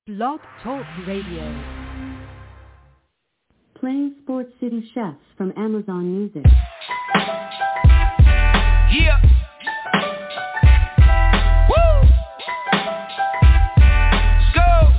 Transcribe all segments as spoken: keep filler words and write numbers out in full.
Blog Talk Radio. Playing Sports City Chefs from Amazon Music. Yeah. Woo. Let's go.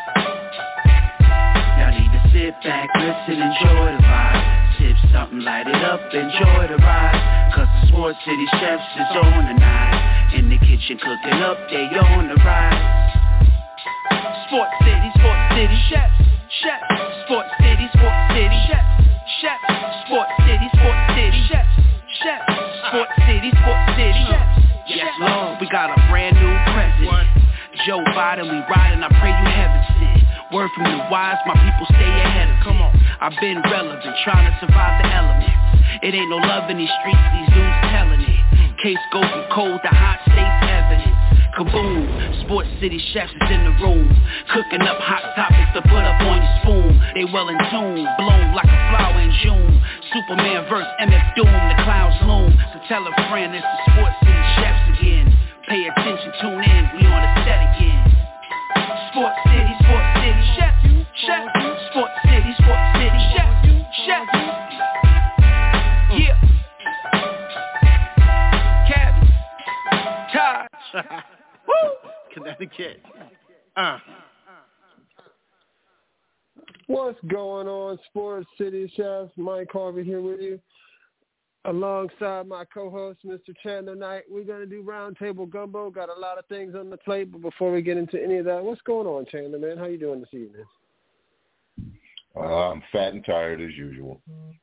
Y'all need to sit back, listen, enjoy the vibe. Sip something, light it up, enjoy the ride. Cause the Sports City Chefs is on tonight. In the kitchen cooking up, they on the rise. Sports City, Sports City Chefs, Chefs. Sports City, Sports City Chefs, Chefs. Sports City, Sports City Chefs, Chefs. Sports City, Sports City Chefs. Yes, Lord, we got a brand new president. Joe Biden, we riding, I pray you heaven sent. Word from the wise, my people stay ahead of. Come on, I've been relevant, trying to survive the elements. It ain't no love in these streets, these dudes telling it. Case go from cold to hot, states evidence. Kaboom, Sports City Chefs is in the room. Cooking up hot topics to put up on your spoon. They well in tune, blown like a flower in June. Superman versus M F Doom, the clouds loom. So tell a friend it's the Sports City Chefs again. Pay attention, tune in, we on the set again. Sports City, Sports City Chefs, Chefs. Sports City, Sports City Chefs, Chefs. Yeah. Cabby, Taj. Woo! Connecticut. Uh. What's going on, Sports City Chefs? Mike Harvey here with you. Alongside my co-host, Mister Chandler Knight. We're going to do Roundtable Gumbo. Got a lot of things on the plate, but before we get into any of that, what's going on, Chandler, man? How you doing this evening? Uh, I'm fat and tired as usual.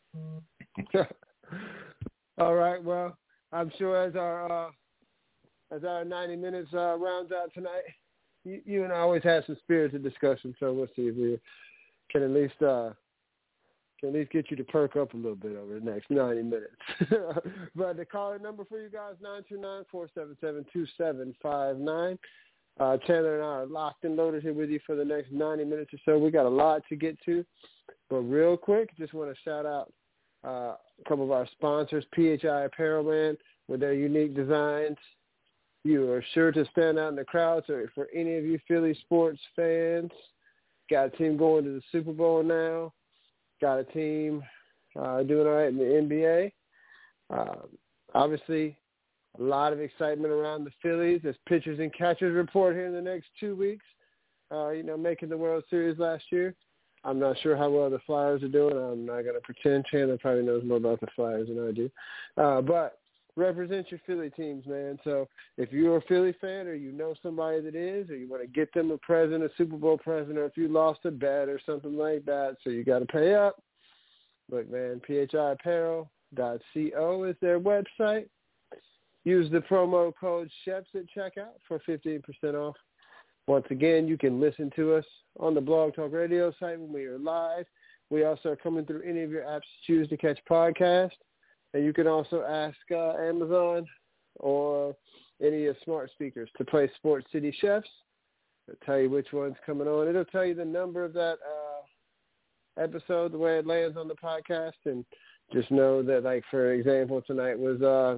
All right, well, I'm sure as our uh, as our ninety minutes uh, rounds out tonight, you, you and I always have some spirited discussion, so we'll see if we can at least uh, can at least get you to perk up a little bit over the next ninety minutes. But the caller number for you guys, nine two nine, four seven seven, two seven five nine. Uh, Chandler and I are locked and loaded here with you for the next ninety minutes or so. We got a lot to get to, but real quick, just want to shout out uh, a couple of our sponsors, P H I Apparel, man, with their unique designs. You are sure to stand out in the crowd. So for any of you Philly sports fans, got a team going to the Super Bowl now. Got a team uh, doing all right in the N B A. Uh, obviously, a lot of excitement around the Phillies as pitchers and catchers report here in the next two weeks. Uh, you know, making the World Series last year. I'm not sure how well the Flyers are doing. I'm not going to pretend. Chandler probably knows more about the Flyers than I do. Uh, but represent your Philly teams, man. So if you're a Philly fan or you know somebody that is, or you want to get them a present, a Super Bowl present, or if you lost a bet or something like that, so you got to pay up. Look, man, P H I apparel dot co is their website. Use the promo code CHEFS at checkout for fifteen percent off. Once again, you can listen to us on the Blog Talk Radio site when we are live. We also are coming through any of your apps to choose to catch podcasts. And you can also ask uh, Amazon or any of smart speakers to play Sports City Chefs. It'll tell you which one's coming on. It'll tell you the number of that uh, episode, the way it lands on the podcast. And just know that, like, for example, tonight was uh,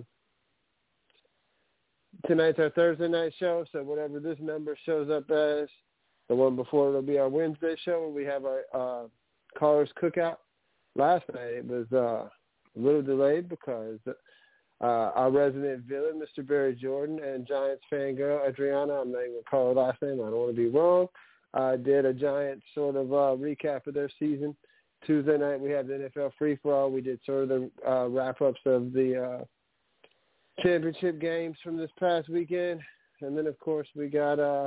tonight's our Thursday night show. So whatever this number shows up as, the one before it will be our Wednesday show when we have our uh, Callers Cookout. Last night it was uh, a little delayed because uh, our resident villain, Mister Barry Jordan, and Giants fangirl, Adriana, I'm not even going to call her last name, I don't want to be wrong, uh, did a Giants sort of uh, recap of their season. Tuesday night we had the N F L free-for-all. We did sort of the uh, wrap-ups of the uh, championship games from this past weekend. And then, of course, we got uh,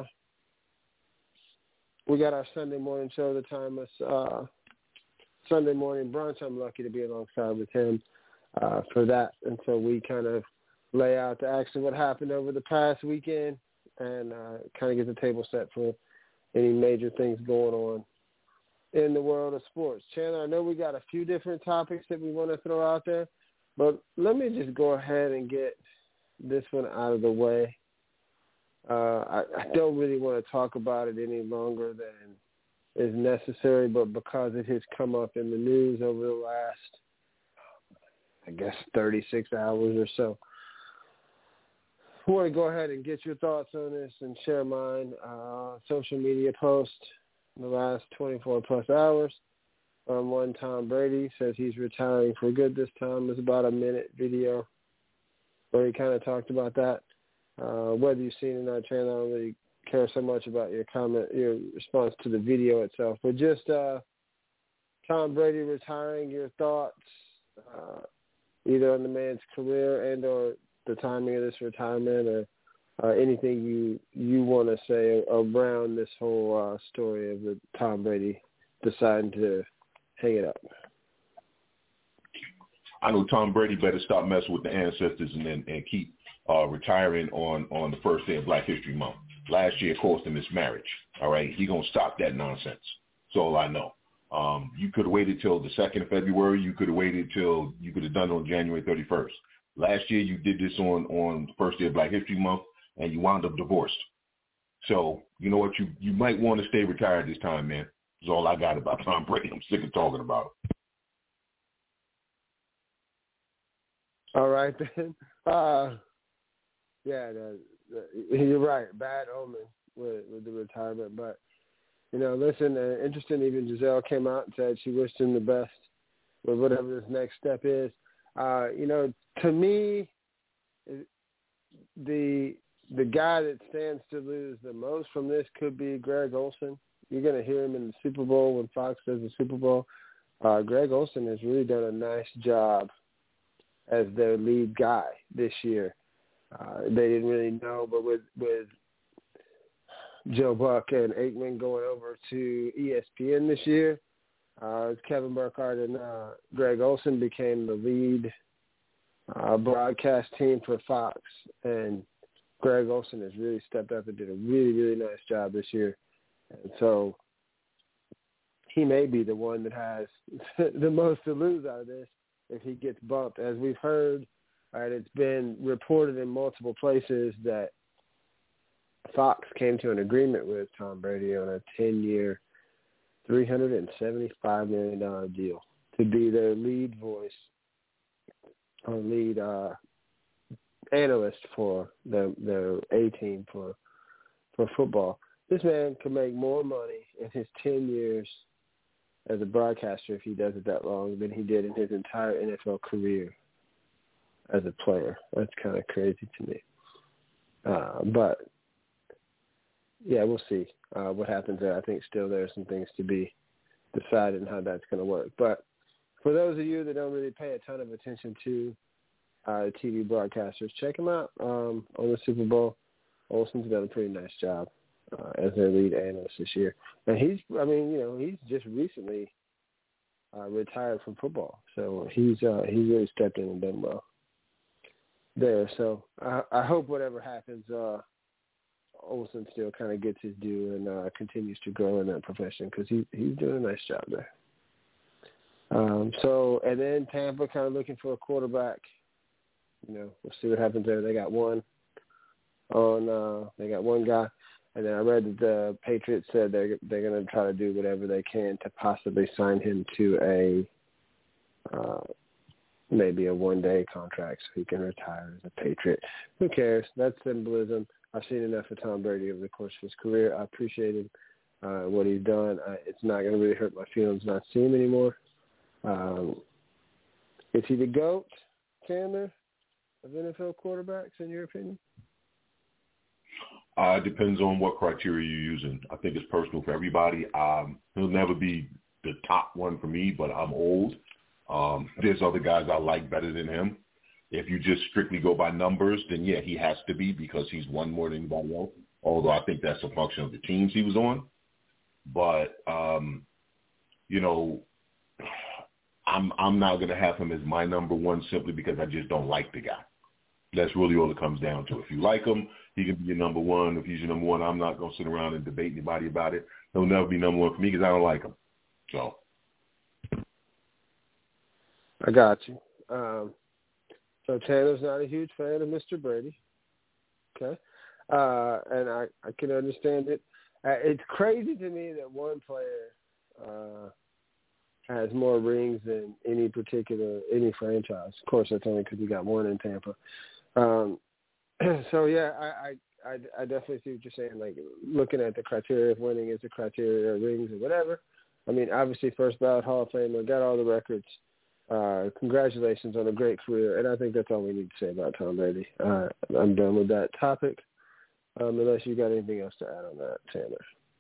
we got our Sunday morning show, the Timeless uh Sunday morning brunch. I'm lucky to be alongside with him uh, for that. And so we kind of lay out the action, what happened over the past weekend, and uh, kind of get the table set for any major things going on in the world of sports. Chandler, I know we got a few different topics that we want to throw out there, but let me just go ahead and get this one out of the way. Uh, I, I don't really want to talk about it any longer than is necessary, but because it has come up in the news over the last, I guess, thirty-six hours or so. I want to go ahead and get your thoughts on this and share mine. Uh, social media post in the last twenty-four plus hours. Um, one Tom Brady says he's retiring for good this time. It's about a minute video where he kind of talked about that. Uh, whether you've seen it or not, Chan, I don't really care so much about your comment, your response to the video itself, but just uh, Tom Brady retiring, your thoughts, uh, either on the man's career and or the timing of this retirement, or uh, anything you you want to say around this whole uh, story of the Tom Brady deciding to hang it up. I know Tom Brady better stop messing with the ancestors and and, and keep uh, retiring on, on the first day of Black History Month. Last year cost him his marriage. All right, he gonna stop that nonsense. That's all I know. Um, you could have waited till the second of February. You could have waited till you could have done it on January thirty-first. Last year you did this on, on the first day of Black History Month, and you wound up divorced. So, you know what? You, you might want to stay retired this time, man. That's all I got about Tom Brady. I'm sick of talking about it. All right, then. Uh, yeah, the, the, you're right. Bad omen with, with the retirement. But, you know, listen, uh, interesting, even Giselle came out and said she wished him the best with whatever this next step is. Uh, you know, to me, the the guy that stands to lose the most from this could be Greg Olsen. You're going to hear him in the Super Bowl when Fox does the Super Bowl. Uh, Greg Olsen has really done a nice job as their lead guy this year. Uh, they didn't really know, but with with Joe Buck and Aikman going over to E S P N this year, uh, Kevin Burkhardt and uh, Greg Olsen became the lead uh, broadcast team for Fox, and Greg Olsen has really stepped up and did a really, really nice job this year. And so he may be the one that has the most to lose out of this if he gets bumped. As we've heard, right, it's been reported in multiple places that Fox came to an agreement with Tom Brady on a ten-year, three hundred seventy-five million dollars deal to be their lead voice or lead uh, analyst for the their A-team for for football. This man could make more money in his ten years as a broadcaster, if he does it that long, than he did in his entire N F L career as a player. That's kind of crazy to me. Uh, but, yeah, we'll see uh, what happens there. I think still there are some things to be decided and how that's going to work. But for those of you that don't really pay a ton of attention to uh, T V broadcasters, check him out um, on the Super Bowl. Olsen's done a pretty nice job uh, as their lead analyst this year. And he's, I mean, you know, he's just recently uh, retired from football. So he's uh, he's really stepped in and done well there. So I, I hope whatever happens, uh, Olsen still kind of gets his due and uh, continues to grow in that profession because he, he's doing a nice job there. Um, so, and then Tampa kind of looking for a quarterback. You know, we'll see what happens there. They got one on, uh, they got one guy. And then I read that the Patriots said they're, they're going to try to do whatever they can to possibly sign him to a, uh, maybe a one-day contract so he can retire as a Patriot. Who cares? That's symbolism. I've seen enough of Tom Brady over the course of his career. I appreciate him, uh, what he's done. I, it's not going to really hurt my feelings not seeing him anymore. Um, is he the GOAT, Chandler, of N F L quarterbacks, in your opinion? Uh, it depends on what criteria you're using. I think it's personal for everybody. Um, he'll never be the top one for me, but I'm old. Um, there's other guys I like better than him. If you just strictly go by numbers, then, yeah, he has to be because he's won more than anybody else, although I think that's a function of the teams he was on. But, um, you know, I'm I'm not going to have him as my number one simply because I just don't like the guy. That's really all it comes down to. If you like him, he can be your number one. If he's your number one, I'm not going to sit around and debate anybody about it. He'll never be number one for me because I don't like him. So. I got you. Um, so Taylor's not a huge fan of Mister Brady. Okay. Uh, and I, I can understand it. Uh, it's crazy to me that one player uh, has more rings than any particular, any franchise. Of course, that's only because he got one in Tampa. Um, so yeah, I, I I I definitely see what you're saying. Like looking at the criteria of winning is the criteria of rings or whatever. I mean, obviously, first ballot Hall of Famer, got all the records. Uh, congratulations on a great career, and I think that's all we need to say about Tom Brady. Uh, I'm done with that topic, um, unless you got anything else to add on that, Tanner.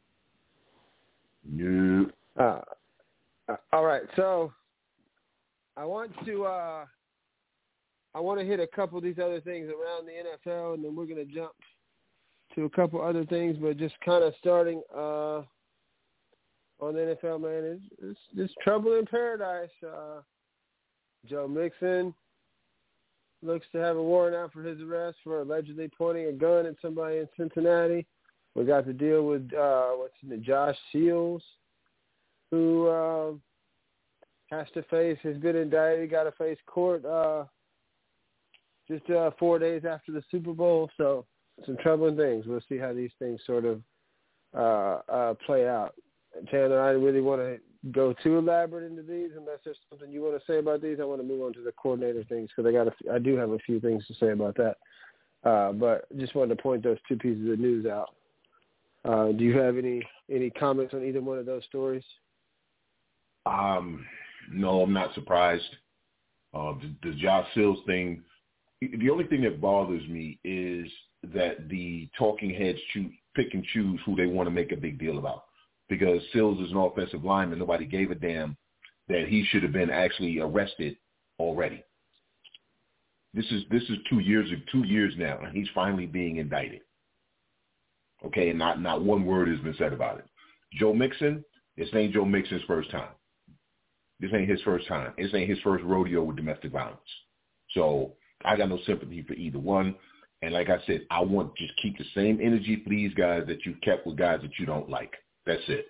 No. Uh, uh, all right, so I want to uh, I want to hit a couple of these other things around the N F L, and then we're going to jump to a couple other things, but just kind of starting uh, on the N F L, man, it's, it's, it's trouble in paradise. Uh, Joe Mixon looks to have a warrant out for his arrest for allegedly pointing a gun at somebody in Cincinnati. We got to deal with, uh, what's his name, Josh Seals, who uh, has to face, has been indicted, got to face court uh, just uh, four days after the Super Bowl. So some troubling things. We'll see how these things sort of uh, uh, play out. Chandler, I really want to go too elaborate into these unless there's something you want to say about these. I want to move on to the coordinator things because I got a, I do have a few things to say about that. Uh, but just wanted to point those two pieces of news out. Uh, do you have any, any comments on either one of those stories? Um, no, I'm not surprised. Uh, the, the Josh Seals thing, the only thing that bothers me is that the talking heads choose, pick and choose who they want to make a big deal about. Because Seals is an offensive lineman, nobody gave a damn that he should have been actually arrested already. This is this is two years two years now, and he's finally being indicted. Okay, and not not one word has been said about it. Joe Mixon, this ain't Joe Mixon's first time. This ain't his first time. This ain't his first rodeo with domestic violence. So I got no sympathy for either one. And like I said, I want to just keep the same energy for these guys that you kept with guys that you don't like. That's it.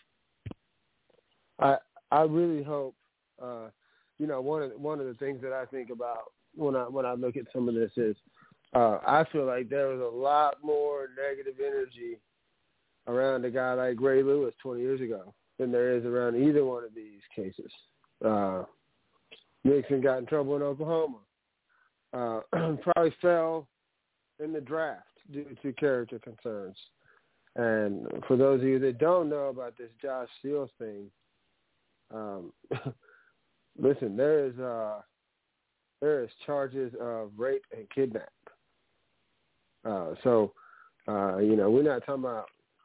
I I really hope, uh, you know, one of one of the things that I think about when I when I look at some of this is, uh, I feel like there was a lot more negative energy around a guy like Ray Lewis twenty years ago than there is around either one of these cases. Uh, Nixon got in trouble in Oklahoma. Uh, probably fell in the draft due to character concerns. And for those of you that don't know about this Josh Seals thing, um, listen, there is uh, there is charges of rape and kidnap. Uh, so, uh, you know, we're not talking about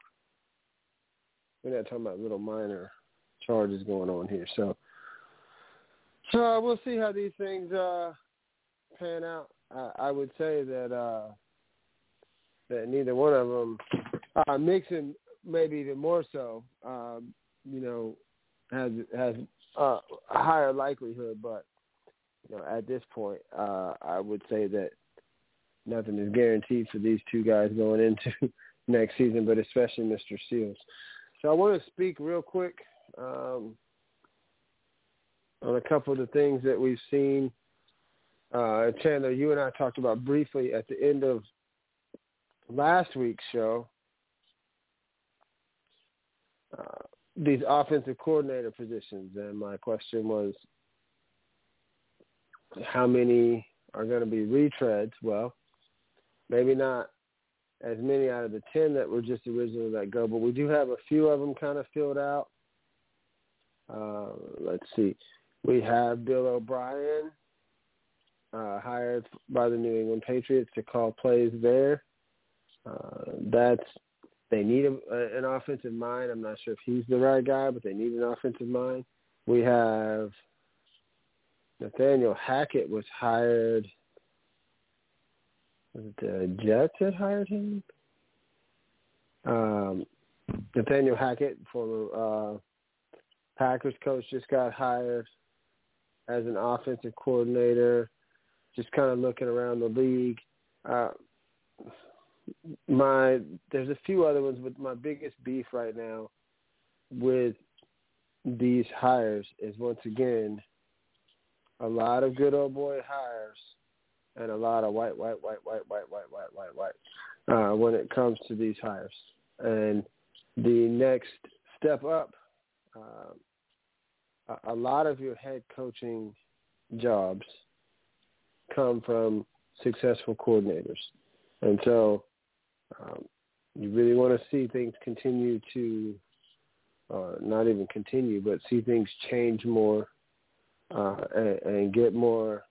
we're not talking about little minor charges going on here. So, so uh, we'll see how these things uh, pan out. I, I would say that uh, that neither one of them. Uh, Mixon, maybe even more so, um, you know, has has uh, a higher likelihood. But you know, at this point, uh, I would say that nothing is guaranteed for these two guys going into next season, but especially Mister Seals. So I want to speak real quick um, on a couple of the things that we've seen. Uh, Chandler, you and I talked about briefly at the end of last week's show. Uh, these offensive coordinator positions, and my question was, how many are going to be retreads? Well, maybe not as many out of the ten that were just originally let go, but we do have a few of them kind of filled out. Uh, let's see. We have Bill O'Brien, uh, hired by the New England Patriots to call plays there. Uh, that's They need a, a, an offensive mind. I'm not sure if he's the right guy, but they need an offensive mind. We have Nathaniel Hackett was hired. Was it the Jets that hired him? Um, Nathaniel Hackett, former uh, Packers coach, just got hired as an offensive coordinator, just kind of looking around the league. Uh, My there's a few other ones, but my biggest beef right now with these hires is once again a lot of good old boy hires and a lot of white, white, white, white, white, white, white, white, white uh, when it comes to these hires. And the next step up, uh, a, a lot of your head coaching jobs come from successful coordinators. And so um, you really want to see things continue to, uh, not even continue, but see things change more uh, and, and get more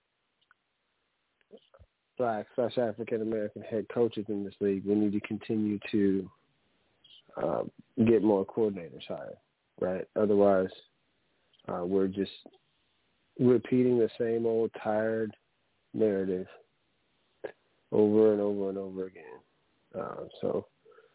Black slash African American head coaches in this league. We need to continue to uh, get more coordinators hired, right? Otherwise, uh, we're just repeating the same old tired narrative over and over and over again. Uh, so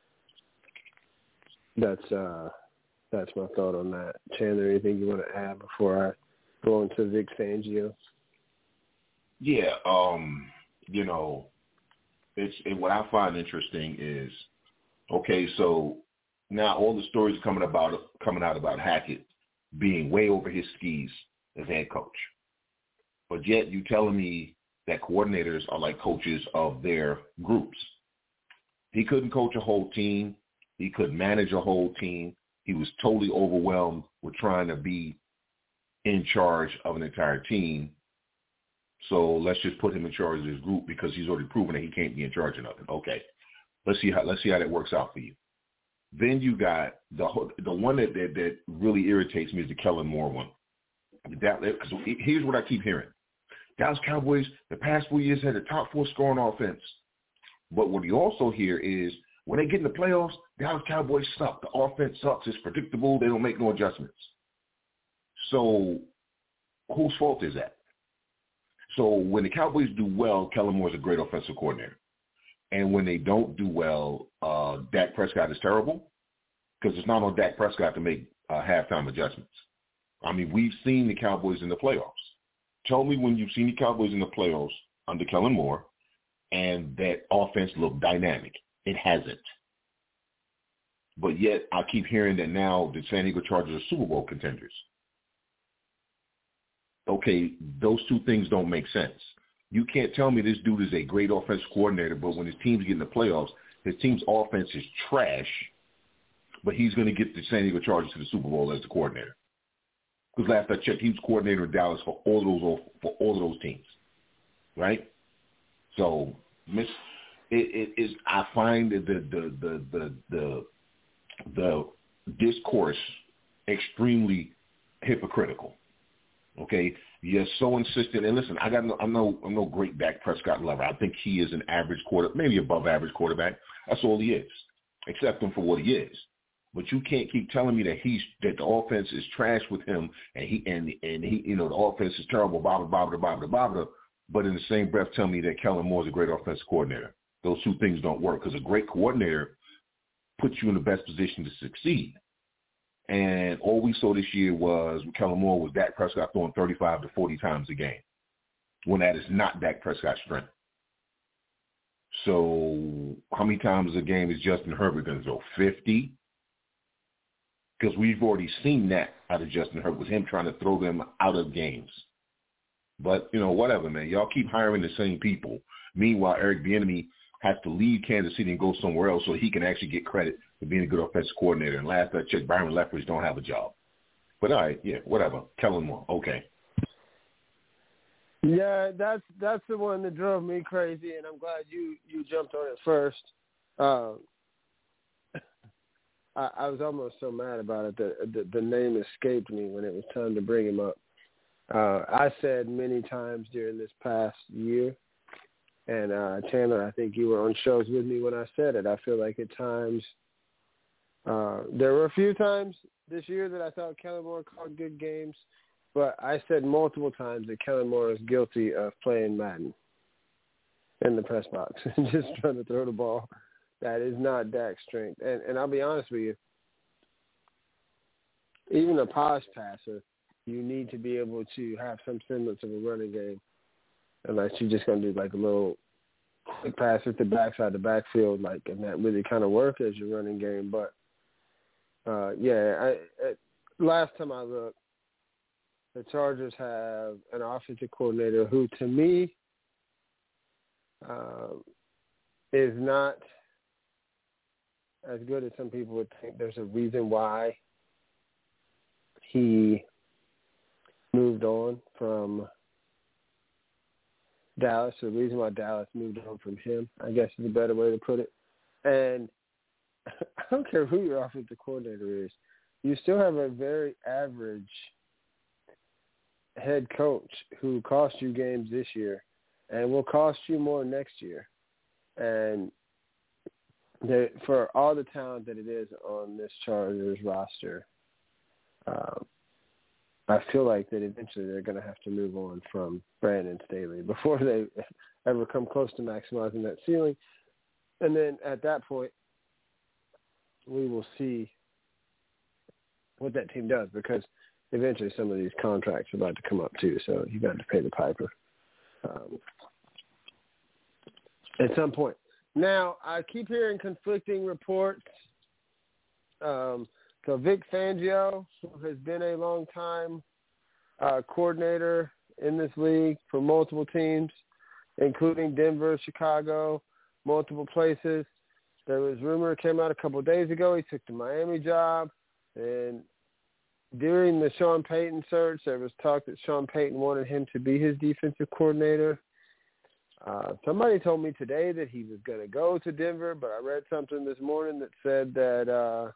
that's uh, that's my thought on that. Chandler, anything you want to add before I go into Vic Fangio? Yeah, um, you know, it's it, what I find interesting is, okay, so now all the stories coming about coming out about Hackett being way over his skis as head coach, but yet you telling me that coordinators are like coaches of their groups. He couldn't coach a whole team. He couldn't manage a whole team. He was totally overwhelmed with trying to be in charge of an entire team. So let's just put him in charge of his group because he's already proven that he can't be in charge of nothing. Okay, let's see how let's see how that works out for you. Then you got the the one that that, that really irritates me is the Kellen Moore one. That, cause here's what I keep hearing: Dallas Cowboys the past four years had the top four scoring offense. But what you also hear is when they get in the playoffs, Dallas Cowboys suck. The offense sucks. It's predictable. They don't make no adjustments. So whose fault is that? So when the Cowboys do well, Kellen Moore is a great offensive coordinator. And when they don't do well, uh, Dak Prescott is terrible because it's not on Dak Prescott to make uh, halftime adjustments. I mean, we've seen the Cowboys in the playoffs. Tell me when you've seen the Cowboys in the playoffs under Kellen Moore and that offense looked dynamic. It hasn't. But yet I keep hearing that now the San Diego Chargers are Super Bowl contenders. Okay, those two things don't make sense. You can't tell me this dude is a great offensive coordinator, but when his teams get in the playoffs, his team's offense is trash, but he's going to get the San Diego Chargers to the Super Bowl as the coordinator. Because last I checked, he was coordinator in Dallas for all of those for all of those teams, right? So, miss, it, it is. I find the the the the the the discourse extremely hypocritical. Okay, you're so insistent. And listen, I got no, I'm no I'm no great Dak Prescott lover. I think he is an average quarter, maybe above average quarterback. That's all he is. Accept him for what he is. But you can't keep telling me that he's that the offense is trash with him, and he and and he you know the offense is terrible, blah blah blah blah blah blah blah. But in the same breath, tell me that Kellen Moore is a great offensive coordinator. Those two things don't work because a great coordinator puts you in the best position to succeed. And all we saw this year was with Kellen Moore was Dak Prescott throwing thirty-five to forty times a game, when that is not Dak Prescott's strength. So how many times a game is Justin Herbert going to throw? fifty? Because we've already seen that out of Justin Herbert, with him trying to throw them out of games. But, you know, whatever, man. Y'all keep hiring the same people. Meanwhile, Eric Bieniemy has to leave Kansas City and go somewhere else so he can actually get credit for being a good offensive coordinator. And last I checked, Byron Leftwich don't have a job. But, all right, yeah, whatever. Kellen Moore, okay. Yeah, that's that's the one that drove me crazy, and I'm glad you, you jumped on it first. Uh, I, I was almost so mad about it that the, the name escaped me when it was time to bring him up. Uh, I said many times during this past year, and uh, Chandler, I think you were on shows with me when I said it. I feel like at times, uh, there were a few times this year that I thought Kellen Moore called good games, but I said multiple times that Kellen Moore is guilty of playing Madden in the press box and just trying to throw the ball. That is not Dak's strength. And, and I'll be honest with you, even a polished passer, you need to be able to have some semblance of a running game, unless you're just going to do like a little quick passes to backside the backfield, like, and that really kind of work as your running game. But, uh, yeah, I, I, last time I looked, the Chargers have an offensive coordinator who, to me, uh, is not as good as some people would think. There's a reason why he moved on from Dallas, the reason why Dallas moved on from him, I guess is a better way to put it. And I don't care who your offensive coordinator is, you still have a very average head coach who cost you games this year and will cost you more next year. And they, for all the talent that it is on this Chargers roster, um, I feel like that eventually they're going to have to move on from Brandon Staley before they ever come close to maximizing that ceiling. And then at that point, we will see what that team does, because eventually some of these contracts are about to come up too, so you got to pay the piper um, at some point. Now, I keep hearing conflicting reports. Um, so Vic Fangio, who has been a long-time uh, coordinator in this league for multiple teams, including Denver, Chicago, multiple places. There was rumor came out a couple of days ago he took the Miami job, and during the Sean Payton search, there was talk that Sean Payton wanted him to be his defensive coordinator. Uh, somebody told me today that he was going to go to Denver, but I read something this morning that said that uh,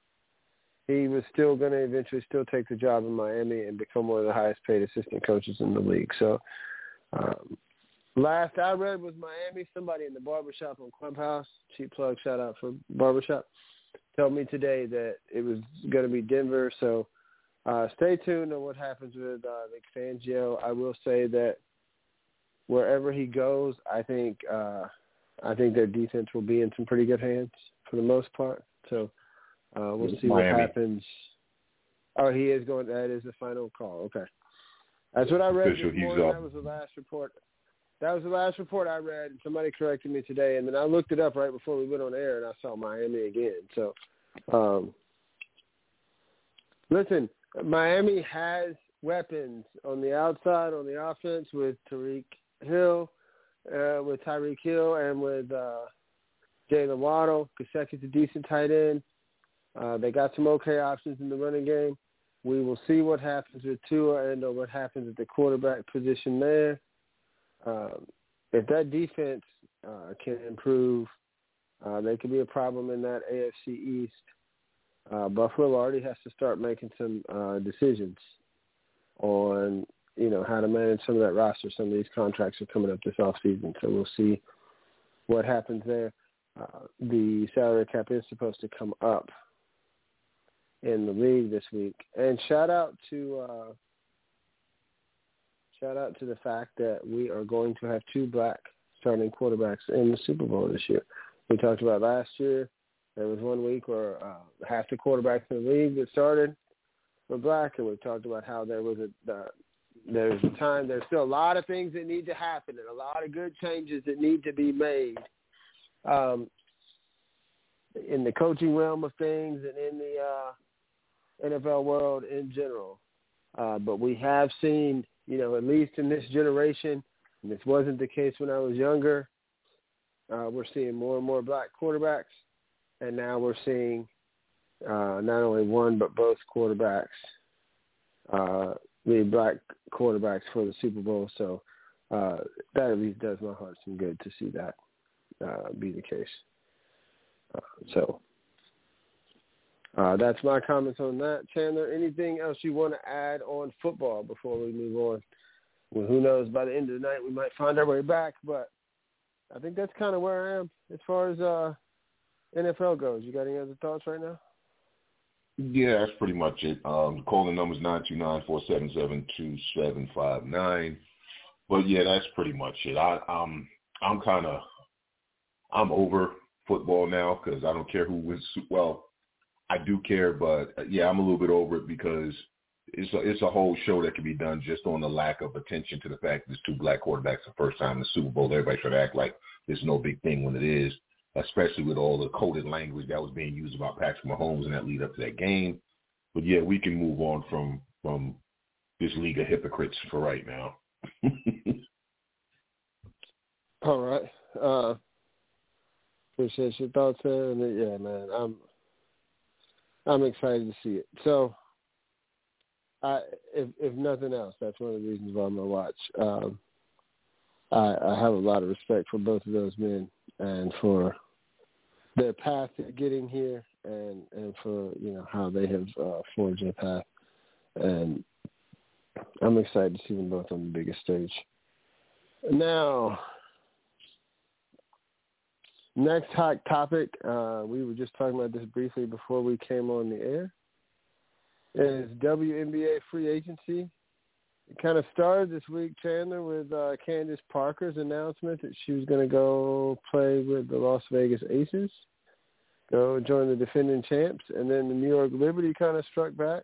he was still going to eventually still take the job in Miami and become one of the highest paid assistant coaches in the league. So um, last I read was Miami. Somebody in the barbershop on Clubhouse, cheap plug, shout out for barbershop, told me today that it was going to be Denver. So uh, stay tuned on what happens with uh, Vic Fangio. I will say that wherever he goes, I think uh, I think their defense will be in some pretty good hands for the most part. So uh, we'll see Miami. what happens. Oh, he is going. That is the final call. Okay, that's what I read Official, this morning. uh, That was the last report. That was the last report I read. Somebody corrected me today, and then I looked it up right before we went on air, and I saw Miami again. So, um, listen, Miami has weapons on the outside, on the offense with Tyreek Hill, uh, with Tyreek Hill, and with uh, Jalen Waddle. Gesicki's a decent tight end. Uh, they got some okay options in the running game. We will see what happens with Tua and or what happens at the quarterback position there. Um, if that defense uh, can improve, uh, they could be a problem in that A F C East. Uh, Buffalo already has to start making some uh, decisions on, you know, how to manage some of that roster. Some of these contracts are coming up this offseason, so we'll see what happens there. Uh, the salary cap is supposed to come up in the league this week. And shout out to uh, shout out to the fact that we are going to have two black starting quarterbacks in the Super Bowl this year. We talked about last year. There was one week where uh, half the quarterbacks in the league that started were black, and we talked about how there was a uh, there's a time. There's still a lot of things that need to happen and a lot of good changes that need to be made um, in the coaching realm of things and in the uh, N F L world in general. Uh, but we have seen, you know, at least in this generation, and this wasn't the case when I was younger, uh, we're seeing more and more black quarterbacks. And now we're seeing uh, not only one but both quarterbacks, uh, the black quarterbacks for the Super Bowl. So uh, that at least does my heart some good to see that uh, be the case. Uh, so uh, that's my comments on that. Chandler, anything else you want to add on football before we move on? Well, who knows, by the end of the night we might find our way back, but I think that's kind of where I am as far as uh, N F L goes. You got any other thoughts right now? Yeah, that's pretty much it. Um, the calling number is nine two nine, four seven seven, two seven five nine. But, yeah, that's pretty much it. I, um, I'm kind of – I'm over football now because I don't care who wins. Well, I do care, but, uh, yeah, I'm a little bit over it because it's a, it's a whole show that can be done just on the lack of attention to the fact that there's two black quarterbacks the first time in the Super Bowl. Everybody try to act like there's no big thing when it is, especially with all the coded language that was being used about Patrick Mahomes and that lead up to that game. But, yeah, we can move on from from this league of hypocrites for right now. All right. Uh, appreciate your thoughts there. And, yeah, man, I'm I'm excited to see it. So, I, if, if nothing else, that's one of the reasons why I'm going to watch. Um, I, I have a lot of respect for both of those men and for their path to getting here, and, and for, you know, how they have uh, forged their path. And I'm excited to see them both on the biggest stage. Now, next hot topic, uh, we were just talking about this briefly before we came on the air, is W N B A free agency. It kind of started this week, Chandler, with uh, Candace Parker's announcement that she was going to go play with the Las Vegas Aces, go join the defending champs, and then the New York Liberty kind of struck back.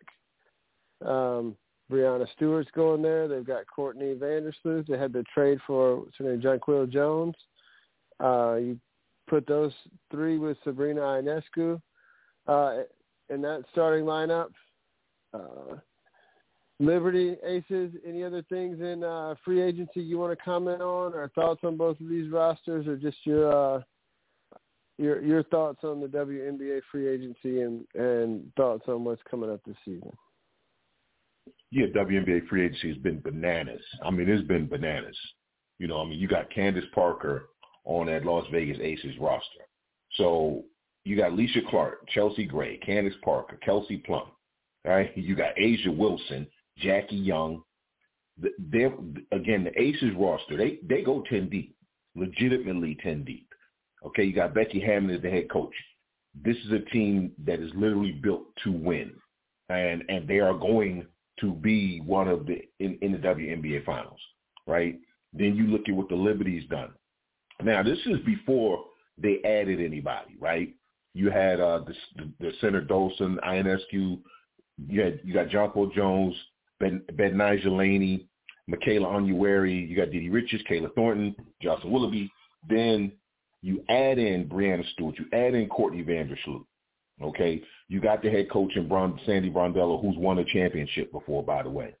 Um, Breanna Stewart's going there. They've got Courtney Vandersloot. They had the trade for what's her name, Jonquil Jones. Uh, you put those three with Sabrina Ionescu uh, in that starting lineup. Uh, Liberty, Aces, any other things in uh, free agency you want to comment on, or thoughts on both of these rosters, or just your uh, your your thoughts on the W N B A free agency and, and thoughts on what's coming up this season? Yeah, W N B A free agency has been bananas. I mean, it's been bananas. You know, I mean, you got Candace Parker on that Las Vegas Aces roster. So you got Alicia Clark, Chelsea Gray, Candace Parker, Kelsey Plum. All right, you got Asia Wilson, Jackie Young. They're, again, the Aces roster, they, they go ten deep, legitimately ten deep. Okay, you got Becky Hammon as the head coach. This is a team that is literally built to win, and and they are going to be one of the in, in the W N B A finals, right? Then you look at what the Liberty's done. Now, this is before they added anybody, right? You had uh, the, the, the center Dolson, Ionescu. You had you got Jonquil Jones, Ben Betnijah Laney, Michaela Onwueri. You got Didi Richards, Kayla Thornton, Jocelyn Willoughby. Then you add in Breanna Stewart. You add in Courtney Vandersloot. Okay, you got the head coach in Bron, Sandy Brondello, who's won a championship before, by the way.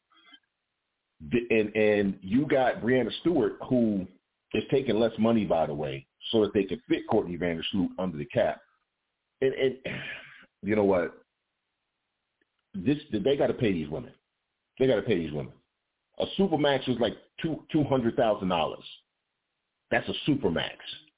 And and you got Breanna Stewart, who is taking less money, by the way, so that they can fit Courtney Vandersloot under the cap. And, and you know what? This they got to pay these women. They got to pay these women. A supermax is like two two hundred thousand dollars. That's a supermax.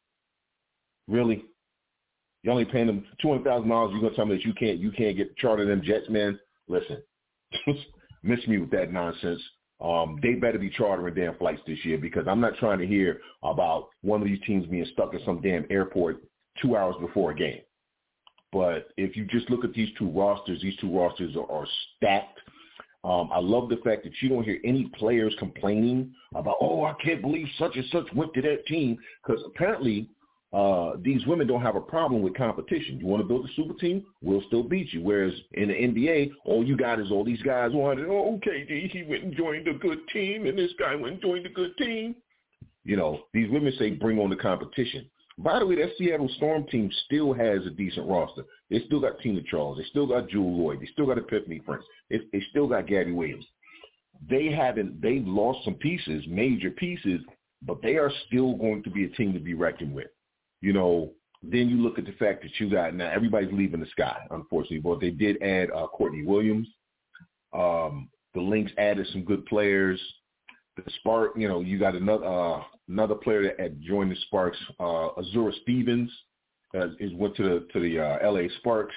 Really? You're only paying them two hundred thousand dollars. You're gonna tell me that you can't you can't get charter them jets, man? Listen, miss me with that nonsense. Um, they better be chartering damn flights this year, because I'm not trying to hear about one of these teams being stuck at some damn airport two hours before a game. But if you just look at these two rosters, these two rosters are, are stacked. Um, I love the fact that you don't hear any players complaining about, oh, I can't believe such and such went to that team, because apparently uh, these women don't have a problem with competition. You want to build a super team? We'll still beat you. Whereas in the N B A, all you got is all these guys wanted, oh, K D, he went and joined a good team, and this guy went and joined a good team. You know, these women say bring on the competition. By the way, that Seattle Storm team still has a decent roster. They still got Tina Charles. They still got Jewel Lloyd. They still got Epiphany Prince. They, they still got Gabby Williams. They haven't. They've lost some pieces, major pieces, but they are still going to be a team to be reckoned with. You know, then you look at the fact that you got, now everybody's leaving the sky, unfortunately, but they did add uh, Courtney Williams. Um, the Lynx added some good players. The Spark, you know, you got another uh, another player that had joined the Sparks, uh, Azura Stevens, uh, is went to the to the uh, L A Sparks.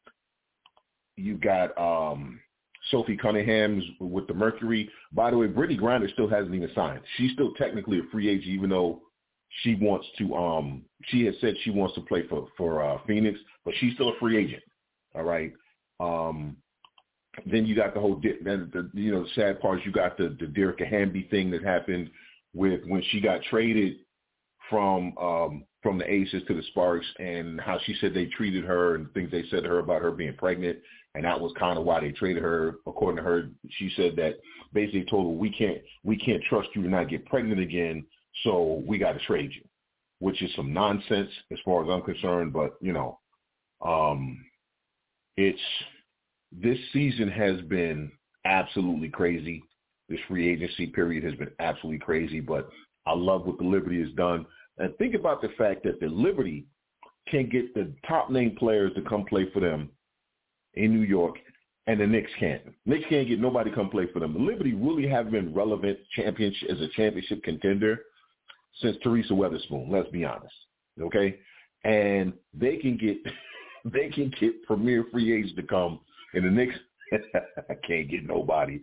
You got um, Sophie Cunningham with the Mercury. By the way, Brittany Griner still hasn't even signed. She's still technically a free agent, even though she wants to. Um, she has said she wants to play for for uh, Phoenix, but she's still a free agent. All right. Um, Then you got the whole, the, the, you know, the sad part is you got the, the Derrica Hamby thing that happened with when she got traded from um, from the Aces to the Sparks, and how she said they treated her and things they said to her about her being pregnant, and that was kind of why they traded her. According to her, she said that basically told her we can't we can't trust you to not get pregnant again, so we got to trade you, which is some nonsense as far as I'm concerned. But you know, um, it's. This season has been absolutely crazy. This free agency period has been absolutely crazy, but I love what the Liberty has done. And think about the fact that the Liberty can get the top name players to come play for them in New York, and the Knicks can't. Knicks can't get nobody to come play for them. The Liberty really have been relevant championship as a championship contender since Teresa Weatherspoon. Let's be honest, okay? And they can get they can get premier free agents to come in the Knicks. I can't get nobody.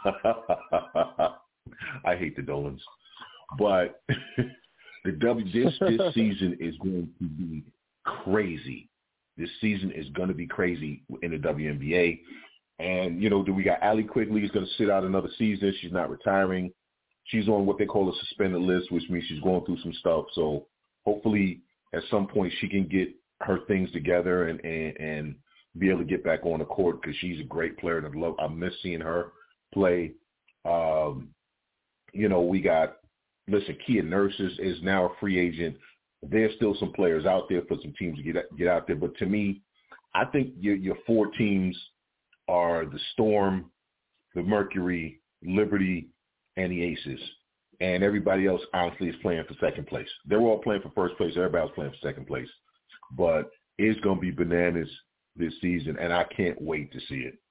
I hate the Dolans, but the W this this season is going to be crazy. This season is going to be crazy in the W N B A. And, you know, we got Allie Quigley is going to sit out another season. She's not retiring. She's on what they call a suspended list, which means she's going through some stuff. So hopefully at some point she can get her things together and, and, and be able to get back on the court because she's a great player. And I love, I miss seeing her play. Um, you know, we got, listen, Kia Nurse is, is now a free agent. There's still some players out there for some teams to get get out there. But to me, I think your, your four teams are the Storm, the Mercury, Liberty, and the Aces. And everybody else, honestly, is playing for second place. They're all playing for first place. Everybody's playing for second place. But it's going to be bananas this season, and I can't wait to see it.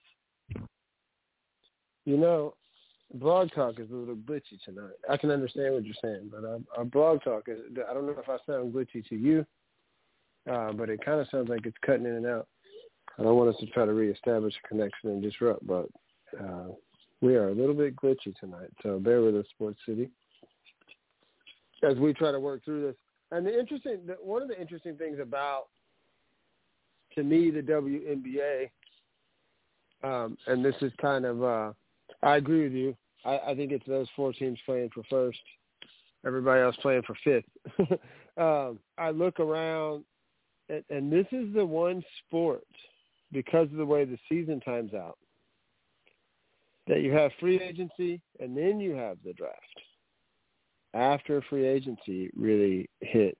You know, Blog Talk is a little glitchy tonight. I can understand what you're saying, but our, our Blog Talk, is, I don't know if I sound glitchy to you, uh, but it kind of sounds like it's cutting in and out. I don't want us to try to reestablish a connection and disrupt, but uh, we are a little bit glitchy tonight, so bear with us, Sports City, as we try to work through this. And the interesting, the, one of the interesting things about, to me, the W N B A, um, and this is kind of, uh, I agree with you. I, I think it's those four teams playing for first, everybody else playing for fifth. um, I look around, and, and this is the one sport, because of the way the season times out, that you have free agency and then you have the draft. After free agency really hits.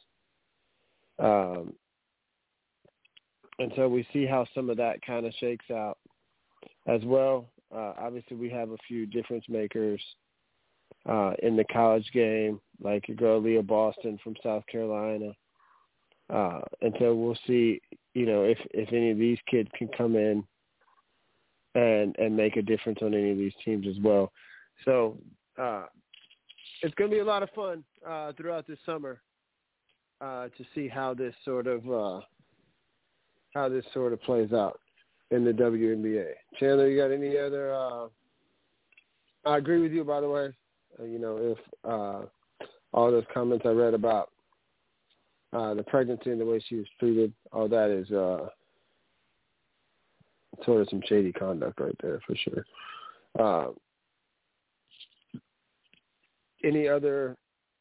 Um, and so we see how some of that kind of shakes out as well. Uh, obviously, we have a few difference makers uh, in the college game, like your girl Leah Boston from South Carolina. Uh, and so we'll see, you know, if, if any of these kids can come in and and make a difference on any of these teams as well. So uh, it's going to be a lot of fun uh, throughout this summer uh, to see how this sort of uh, how this sort of plays out in the W N B A. Chandler, you got any other? Uh, I agree with you, by the way. Uh, you know, if uh, all those comments I read about Uh, the pregnancy and the way she was treated, all that is uh, sort of some shady conduct right there for sure. Uh, any other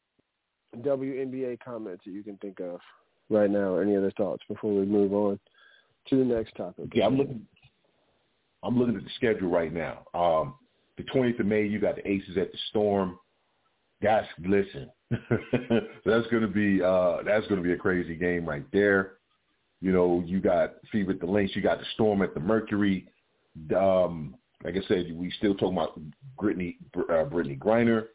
W N B A comments that you can think of right now? Any other thoughts before we move on to the next topic? Yeah, I'm looking. I'm looking at the schedule right now. Um, the twentieth of May, you got the Aces at the Storm. Guys, listen. that's gonna be uh, that's gonna be a crazy game right there. You know, you got Fever at the Lynx, you got the Storm at the Mercury. Um, like I said, we still talking about Brittany uh, Brittany Griner.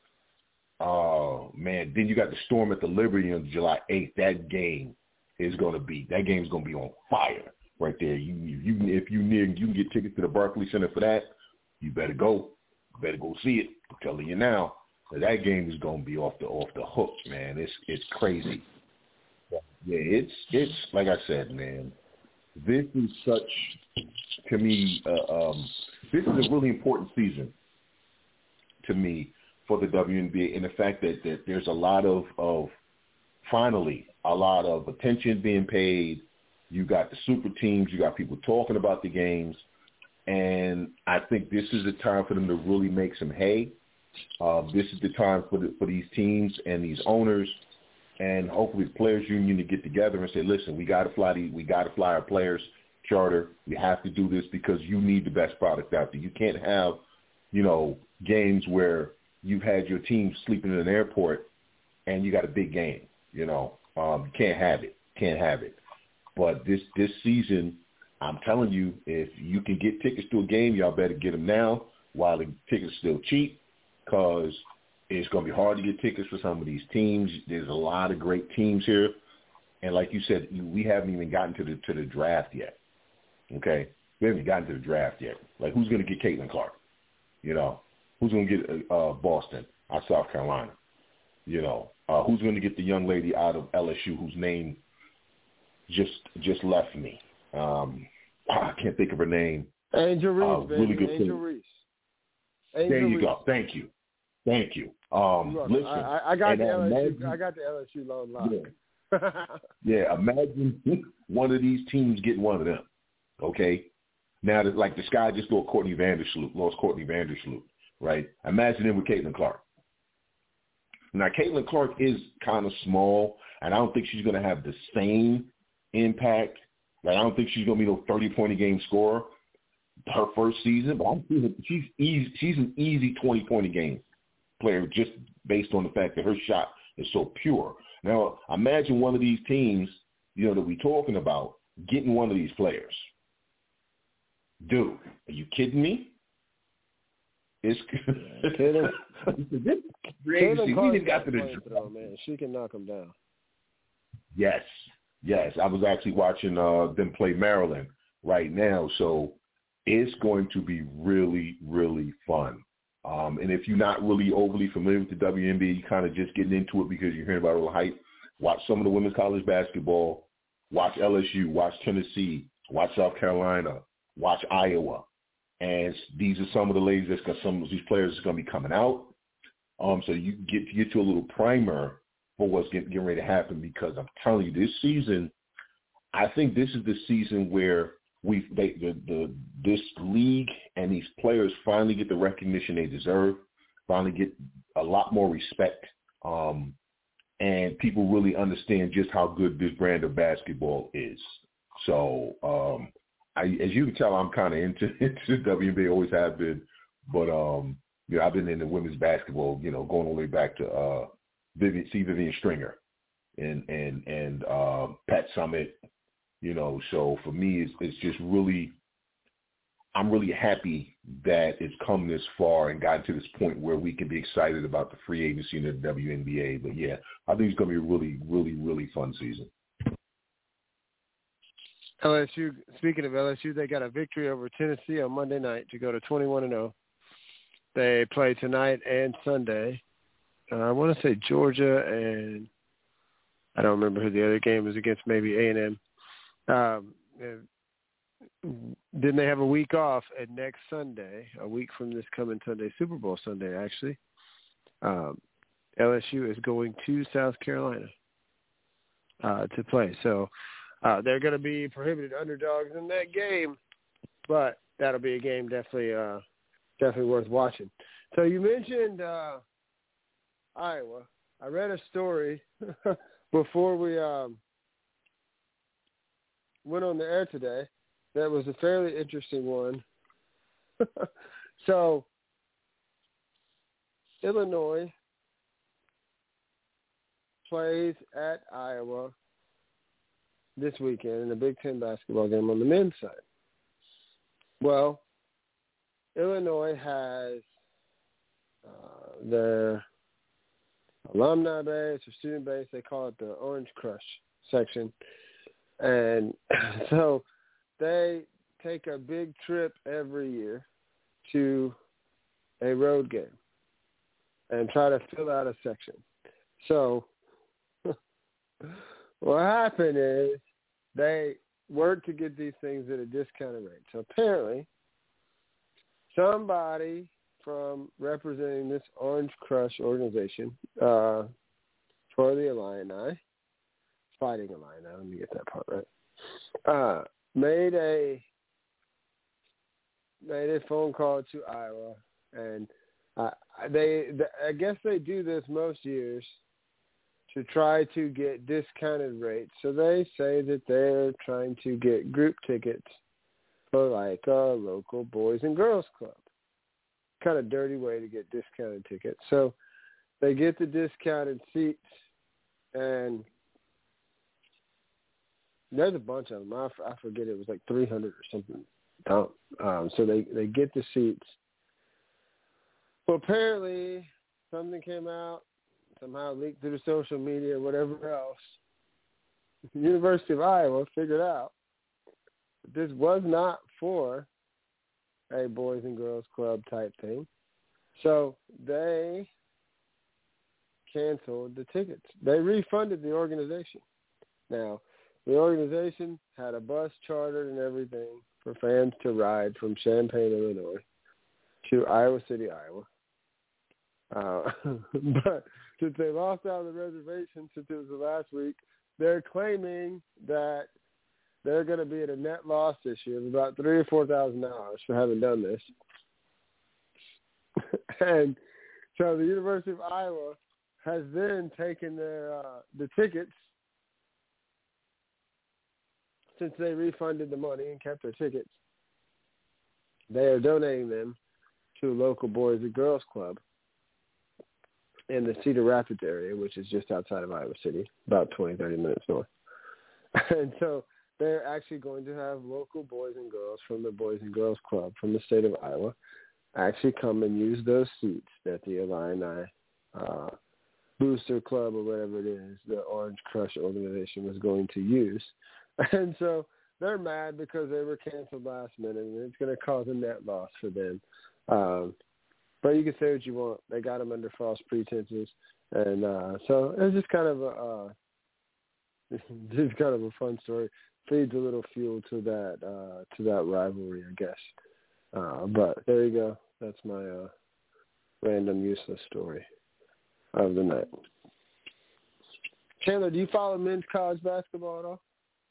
Uh, man, then you got the Storm at the Liberty on July eighth. That game is gonna be that game is gonna be on fire right there. You you if you near you can get tickets to the Barclays Center for that. You better go. You better go see it. I'm telling you now. So that game is gonna be off the off the hook, man. It's it's crazy. Yeah, it's it's like I said, man. This is such to me. Uh, um, this is a really important season to me for the W N B A, and the fact that, that there's a lot of of finally a lot of attention being paid. You got the super teams. You got people talking about the games, and I think this is the time for them to really make some hay. Uh, this is the time for the, for these teams and these owners, and hopefully the players union to get together and say, "Listen, we got to fly the, we got to fly our players charter. We have to do this because you need the best product out there. You can't have, you know, games where you've had your team sleeping in an airport and you got a big game. You know, um, you can't have it. Can't have it. But this this season, I'm telling you, if you can get tickets to a game, y'all better get them now while the tickets are still cheap. Because it's going to be hard to get tickets for some of these teams. There's a lot of great teams here. And like you said, we haven't even gotten to the to the draft yet. Okay? We haven't gotten to the draft yet. Like, who's going to get Caitlin Clark? You know? Who's going to get uh, Boston out South Carolina? You know, uh, who's going to get the young lady out of L S U whose name just just left me? Um, I can't think of her name. Angel Reese, uh, baby. Really good Angel player. Reese. Angel There you Reese. go. Thank you. Thank you. Um, listen, I, I got the L S U. imagine, I got the L S U loan lock. Yeah. yeah, imagine one of these teams getting one of them. Okay, now that like the Sky just lost Courtney Vandersloot, lost Courtney Vandersloot, right? Imagine him with Caitlin Clark. Now Caitlin Clark is kind of small, and I don't think she's going to have the same impact. Like I don't think she's going to be no thirty point a game scorer her first season, but I'm feeling she's easy. She's an easy twenty point a game player just based on the fact that her shot is so pure. Now, imagine one of these teams, you know, that we're talking about getting one of these players. Dude, are you kidding me? It's Caitlin, crazy. We didn't got to the throw, man. She can knock them down. Yes, yes. I was actually watching uh, them play Maryland right now, so it's going to be really, really fun. Um, and if you're not really overly familiar with the W N B A, you're kind of just getting into it because you're hearing about all the hype, watch some of the women's college basketball, watch L S U, watch Tennessee, watch South Carolina, watch Iowa. And these are some of the ladies that's got some of these players that's going to be coming out. Um, so you get to get you a little primer for what's getting, getting ready to happen because I'm telling you, this season, I think this is the season where we they, the, the this league and these players finally get the recognition they deserve, finally get a lot more respect, um, and people really understand just how good this brand of basketball is. So, um, I, as you can tell, I'm kind of into, into W N B A, always have been, but um, you know, I've been into women's basketball, you know, going all the way back to uh, Vivian, C. Vivian Stringer and and and uh, Pat Summitt. You know, so for me, it's, it's just really, I'm really happy that it's come this far and gotten to this point where we can be excited about the free agency in the W N B A. But, yeah, I think it's going to be a really, really, really fun season. L S U, speaking of L S U, they got a victory over Tennessee on Monday night to go to twenty-one and oh. They play tonight and Sunday. Uh, I want to say Georgia and I don't remember who the other game was against, maybe A and M. Um, then they have a week off, and next Sunday, a week from this coming Sunday, Super Bowl Sunday, actually, um, L S U is going to South Carolina uh, to play. So uh, they're going to be prohibited underdogs in that game, but that'll be a game definitely uh, definitely worth watching. So you mentioned uh, Iowa. I read a story before we um, – went on the air today. That was a fairly interesting one. So, Illinois plays at Iowa this weekend in a Big Ten basketball game on the men's side. Well, Illinois has uh, their alumni base or student base. They call it the Orange Crush section. And so they take a big trip every year to a road game and try to fill out a section. So what happened is they work to get these things at a discounted rate. So apparently somebody from representing this Orange Crush organization uh, for the Illini, Fighting Illini, let me get that part right, uh, made a made a phone call to Iowa, and uh, they, they, I guess they do this most years to try to get discounted rates. So they say that they're trying to get group tickets for like a local Boys and Girls Club. Kind of dirty way to get discounted tickets. So they get the discounted seats, and there's a bunch of them. I, I forget, it was like three hundred or something. Um, so they, they get the seats. Well, apparently something came out, somehow leaked through the social media, whatever else. The University of Iowa figured out that this was not for a Boys and Girls Club type thing. So they canceled the tickets. They refunded the organization. Now, the organization had a bus chartered and everything for fans to ride from Champaign, Illinois to Iowa City, Iowa. Uh, but since they lost out on the reservation, since it was the last week, they're claiming that they're going to be at a net loss this year of about three or four thousand dollars for having done this. And so the University of Iowa has then taken their uh, the tickets, since they refunded the money and kept their tickets. They are donating them to a local Boys and Girls Club in the Cedar Rapids area, which is just outside of Iowa City, about twenty, thirty minutes north. And so they're actually going to have local boys and girls from the Boys and Girls Club from the state of Iowa actually come and use those seats that the Illini uh, Booster Club or whatever it is, the Orange Crush organization, was going to use. And so they're mad because they were canceled last minute, and it's going to cause a net loss for them. Um, but you can say what you want. They got them under false pretenses. And uh, so it's just kind of a uh, just kind of a fun story. Feeds a little fuel to that uh, to that rivalry, I guess. Uh, but there you go. That's my uh, random useless story of the night. Chandler, do you follow men's college basketball at all?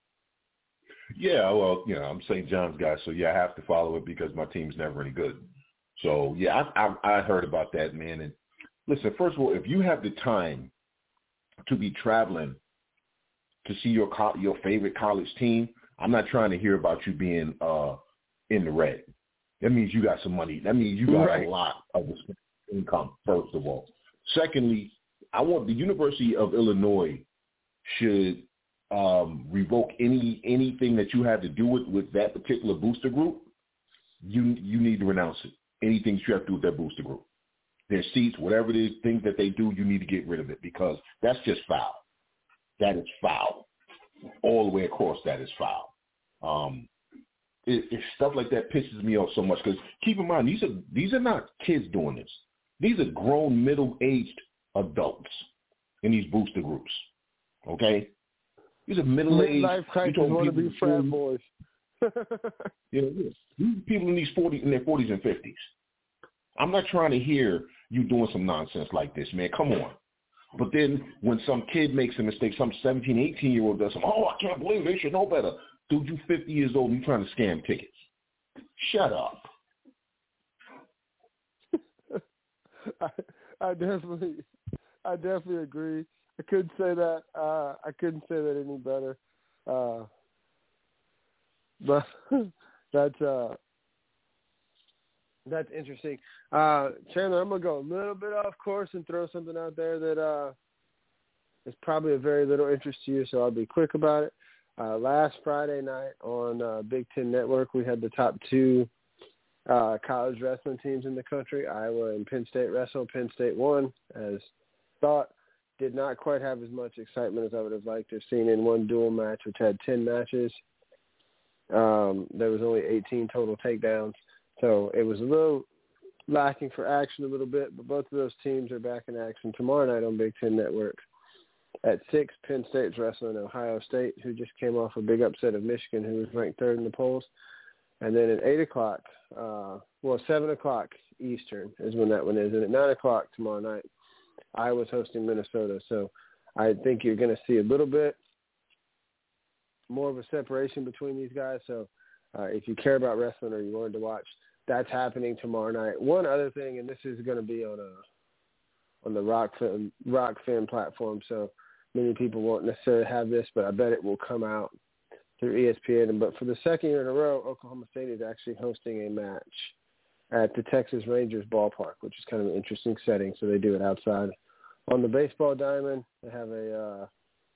Yeah, well, you know, I'm Saint John's guy, so yeah, I have to follow it because my team's never any good. So yeah, I, I, I heard about that, man. And listen, first of all, if you have the time to be traveling to see your co- your favorite college team, I'm not trying to hear about you being uh, in the red. That means you got some money. That means you got right. a lot of income, first of all. Secondly, I want the University of Illinois should um, revoke any anything that you have to do with, with that particular booster group. You you need to renounce it. Anything that you have to do with that booster group. Their seats, whatever it is, things that they do, you need to get rid of it because that's just foul. That is foul. All the way across, that is foul. Um, it, it, stuff like that pisses me off so much because keep in mind, these are these are not kids doing this. These are grown, middle-aged adults in these booster groups, okay? These are middle-aged. Midlife crisis want to be frat boys. Yeah, these people in these forty in their forties and fifties. I'm not trying to hear you doing some nonsense like this, man. Come on. But then when some kid makes a mistake, some seventeen, eighteen-year-old does something, oh, I can't believe they should know better. Dude, you fifty years old and you trying to scam tickets. Shut up. I, I definitely, I definitely agree. I couldn't say that. Uh, I couldn't say that any better. Uh, but that's uh, that's interesting. Uh, Chandler, I'm gonna go a little bit off course and throw something out there that uh, is probably of very little interest to you. So I'll be quick about it. Uh, last Friday night on uh, Big Ten Network, we had the top two uh, college wrestling teams in the country. Iowa and Penn State wrestled. Penn State won, as thought. Did not quite have as much excitement as I would have liked to have seen in one dual match, which had ten matches. Um, there was only eighteen total takedowns. So it was a little lacking for action a little bit, but both of those teams are back in action tomorrow night on Big Ten Network. At six, Penn State's wrestling Ohio State, who just came off a big upset of Michigan, who was ranked third in the polls. And then at eight o'clock, uh, well, seven o'clock Eastern is when that one is. And at nine o'clock tomorrow night, Iowa's hosting Minnesota. So I think you're going to see a little bit more of a separation between these guys. So uh, if you care about wrestling or you wanted to watch, that's happening tomorrow night. One other thing, and this is going to be on a on the Rock Film, Rock Film platform, so many people won't necessarily have this, but I bet it will come out through E S P N. But for the second year in a row, Oklahoma State is actually hosting a match at the Texas Rangers ballpark, which is kind of an interesting setting. So they do it outside on the baseball diamond. They have a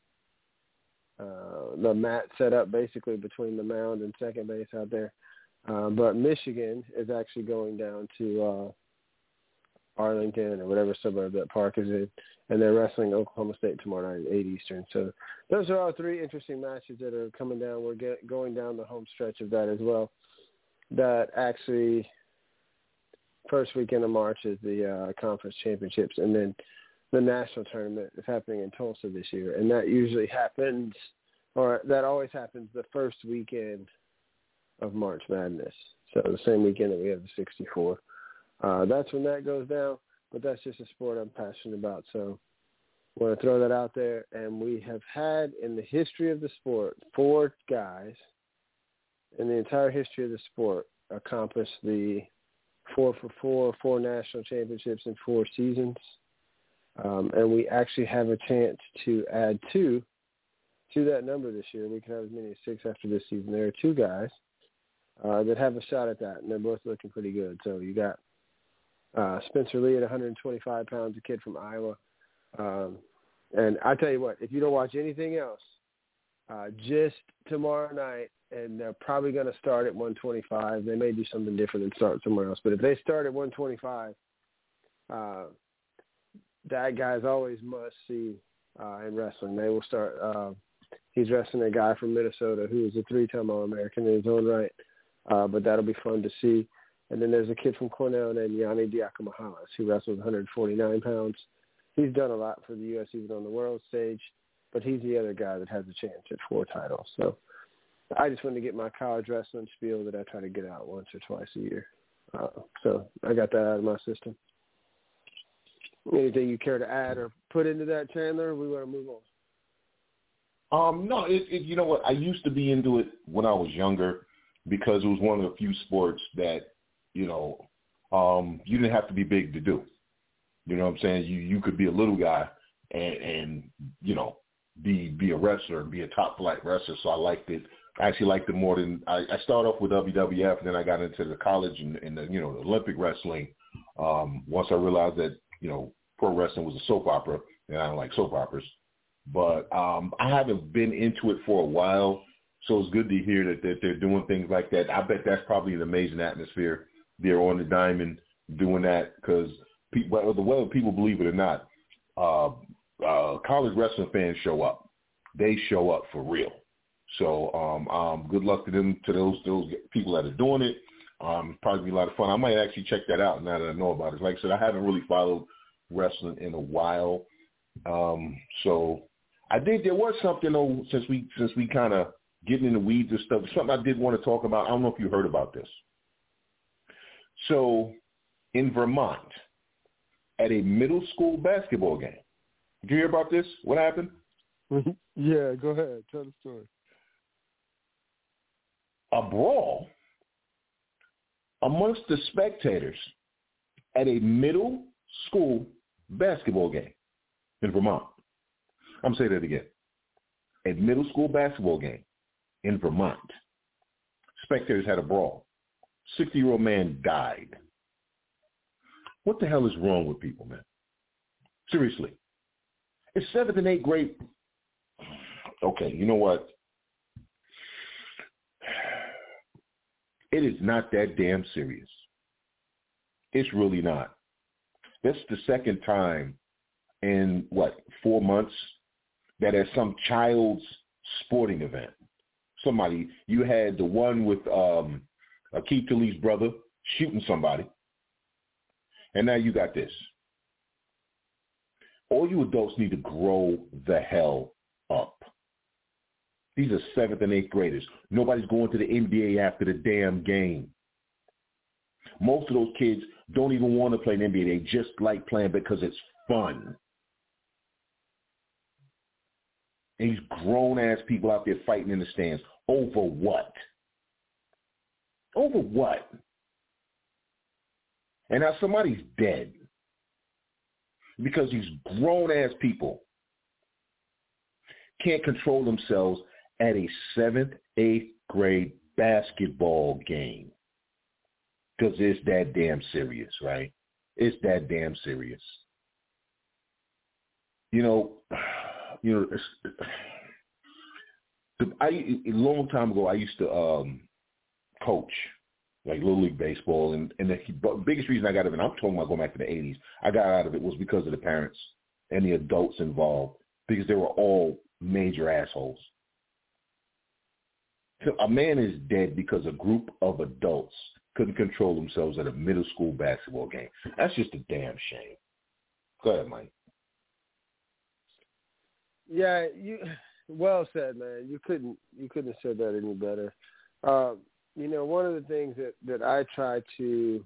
uh, uh, the mat set up basically between the mound and second base out there. Uh, but Michigan is actually going down to uh, Arlington or whatever suburb that park is in, and they're wrestling Oklahoma State tomorrow night at eight Eastern. So those are all three interesting matches that are coming down. We're get, going down the home stretch of that as well. That actually first weekend of March is the uh, conference championships, and then the national tournament is happening in Tulsa this year, and that usually happens, or that always happens the first weekend of March Madness. So the same weekend that we have the sixty-four. Uh, that's when that goes down, but that's just a sport I'm passionate about. So I want to throw that out there. And we have had in the history of the sport, four guys in the entire history of the sport accomplish the four for four, four national championships in four seasons. Um, and we actually have a chance to add two to that number this year. We can have as many as six after this season. There are two guys uh, that have a shot at that, and they're both looking pretty good. So you got uh, Spencer Lee at one hundred twenty-five pounds, a kid from Iowa. Um, and I tell you what, if you don't watch anything else, uh, just tomorrow night, and they're probably going to start at one twenty-five. They may do something different and start somewhere else. But if they start at one twenty-five, uh, that guy's always must see uh, in wrestling. They will start. Uh, he's wrestling a guy from Minnesota who is a three-time All-American in his own right. Uh, but that'll be fun to see. And then there's a kid from Cornell named Yanni Diakomahalis who wrestles one hundred forty-nine pounds. He's done a lot for the U S even on the world stage, but he's the other guy that has a chance at four titles. So I just wanted to get my college wrestling spiel that I try to get out once or twice a year. Uh, so I got that out of my system. Anything you care to add or put into that, Chandler? Or we want to move on. Um, no, it, it, you know what? I used to be into it when I was younger because it was one of the few sports that, you know, um, you didn't have to be big to do. You know what I'm saying? You you could be a little guy and, and you know, be be a wrestler and be a top flight wrestler. So I liked it. I actually liked it more than I, I started off with W W F, and then I got into the college and, and the, you know, the Olympic wrestling. Um, once I realized that, you know, pro wrestling was a soap opera, and I don't like soap operas. But um, I haven't been into it for a while, so it's good to hear that, that they're doing things like that. I bet that's probably an amazing atmosphere there on the diamond doing that because people, whether people believe it or not, uh, uh, college wrestling fans show up. They show up for real. So um, um, good luck to them, to those those people that are doing it. Um, probably be a lot of fun. I might actually check that out now that I know about it. Like I said, I haven't really followed wrestling in a while. Um, so I did. There was something though, since we since we kind of getting in the weeds and stuff. Something I did want to talk about. I don't know if you heard about this. So in Vermont, at a middle school basketball game, did you hear about this? What happened? Yeah, go ahead. Tell the story. A brawl amongst the spectators at a middle school basketball game in Vermont. I'm saying that again. A middle school basketball game in Vermont. Spectators had a brawl. sixty-year-old man died. What the hell is wrong with people, man? Seriously. It's seventh and eighth grade. Okay, you know what? It is not that damn serious. It's really not. That's the second time in, what, four months that at some child's sporting event, somebody, you had the one with um, Akeem Talib's brother shooting somebody, and now you got this. All you adults need to grow the hell up. These are seventh and eighth graders. Nobody's going to the N B A after the damn game. Most of those kids don't even want to play in the N B A. They just like playing because it's fun. And these grown-ass people out there fighting in the stands. Over what? Over what? And now somebody's dead because these grown-ass people can't control themselves at a seventh, eighth grade basketball game. Because it's that damn serious, right? It's that damn serious. You know, you know, it's, I, a long time ago, I used to um, coach, like Little League Baseball, and, and the biggest reason I got out of it, I'm talking about going back to the eighties, I got out of it was because of the parents and the adults involved, because they were all major assholes. So a man is dead because a group of adults couldn't control themselves at a middle school basketball game. That's just a damn shame. Go ahead, Mike. Yeah, you well said, man. You couldn't you couldn't have said that any better. Um, you know, one of the things that, that I try to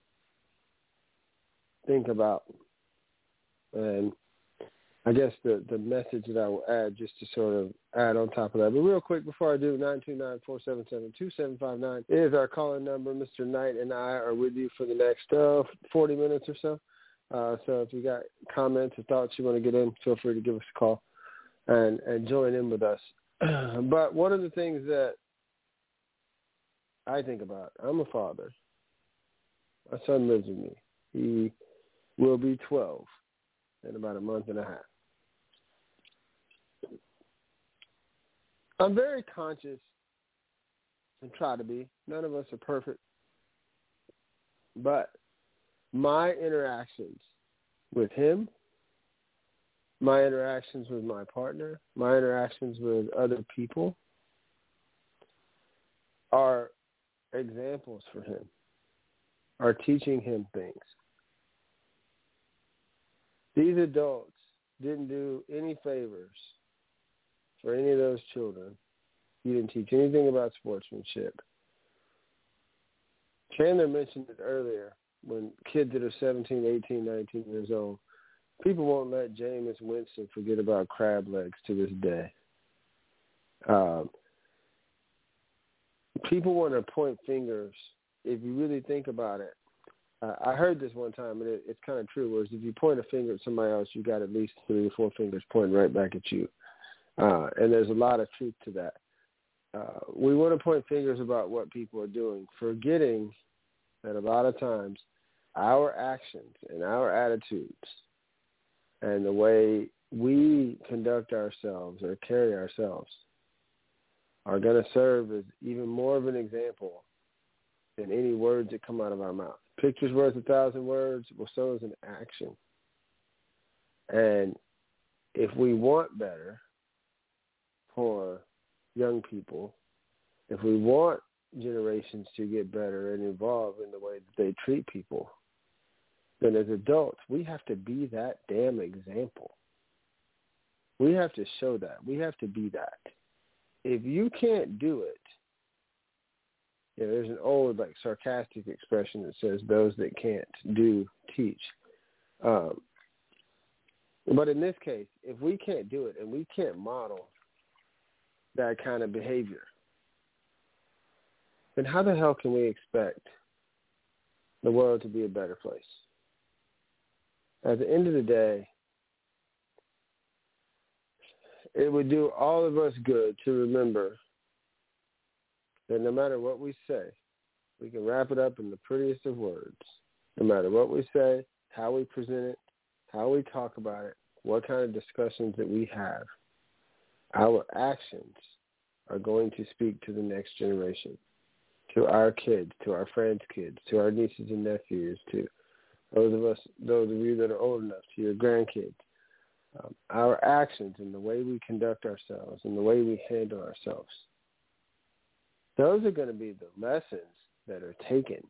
think about, and I guess the, the message that I will add, just to sort of add on top of that. But real quick, before I do, nine two nine, four seven seven, two seven five nine is our calling number. Mister Knight and I are with you for the next uh, forty minutes or so. Uh, so if you got comments or thoughts you want to get in, feel free to give us a call and, and join in with us. But one of the things that I think about, I'm a father. My son lives with me. He will be twelve in about a month and a half. I'm very conscious and try to be. None of us are perfect. But my interactions with him, my interactions with my partner, my interactions with other people are examples for him, are teaching him things. These adults didn't do any favors for any of those children. You didn't teach anything about sportsmanship. Chandler mentioned it earlier, when kids that are seventeen, eighteen, nineteen years old, people won't let Jameis Winston forget about crab legs to this day. Um, people want to point fingers. If you really think about it, uh, I heard this one time, and it, it's kind of true, whereas if you point a finger at somebody else, you got at least three or four fingers pointing right back at you. Uh, and there's a lot of truth to that. Uh, we want to point fingers about what people are doing, forgetting that a lot of times our actions and our attitudes and the way we conduct ourselves or carry ourselves are going to serve as even more of an example than any words that come out of our mouth. Picture's worth a thousand words, well, so is an action. And if we want better for young people, if we want generations to get better and evolve in the way that they treat people, then as adults, we have to be that damn example. We have to show that. We have to be that. If you can't do it, you know, there's an old, like, sarcastic expression that says those that can't do, teach. Um, but in this case, if we can't do it and we can't model that kind of behavior, then how the hell can we expect the world to be a better place? At the end of the day, it would do all of us good to remember that no matter what we say, we can wrap it up in the prettiest of words. No matter what we say, how we present it, how we talk about it, what kind of discussions that we have, our actions are going to speak to the next generation, to our kids, to our friends' kids, to our nieces and nephews, to those of us, those of you that are old enough, to your grandkids. Um, our actions and the way we conduct ourselves and the way we handle ourselves, those are going to be the lessons that are taken.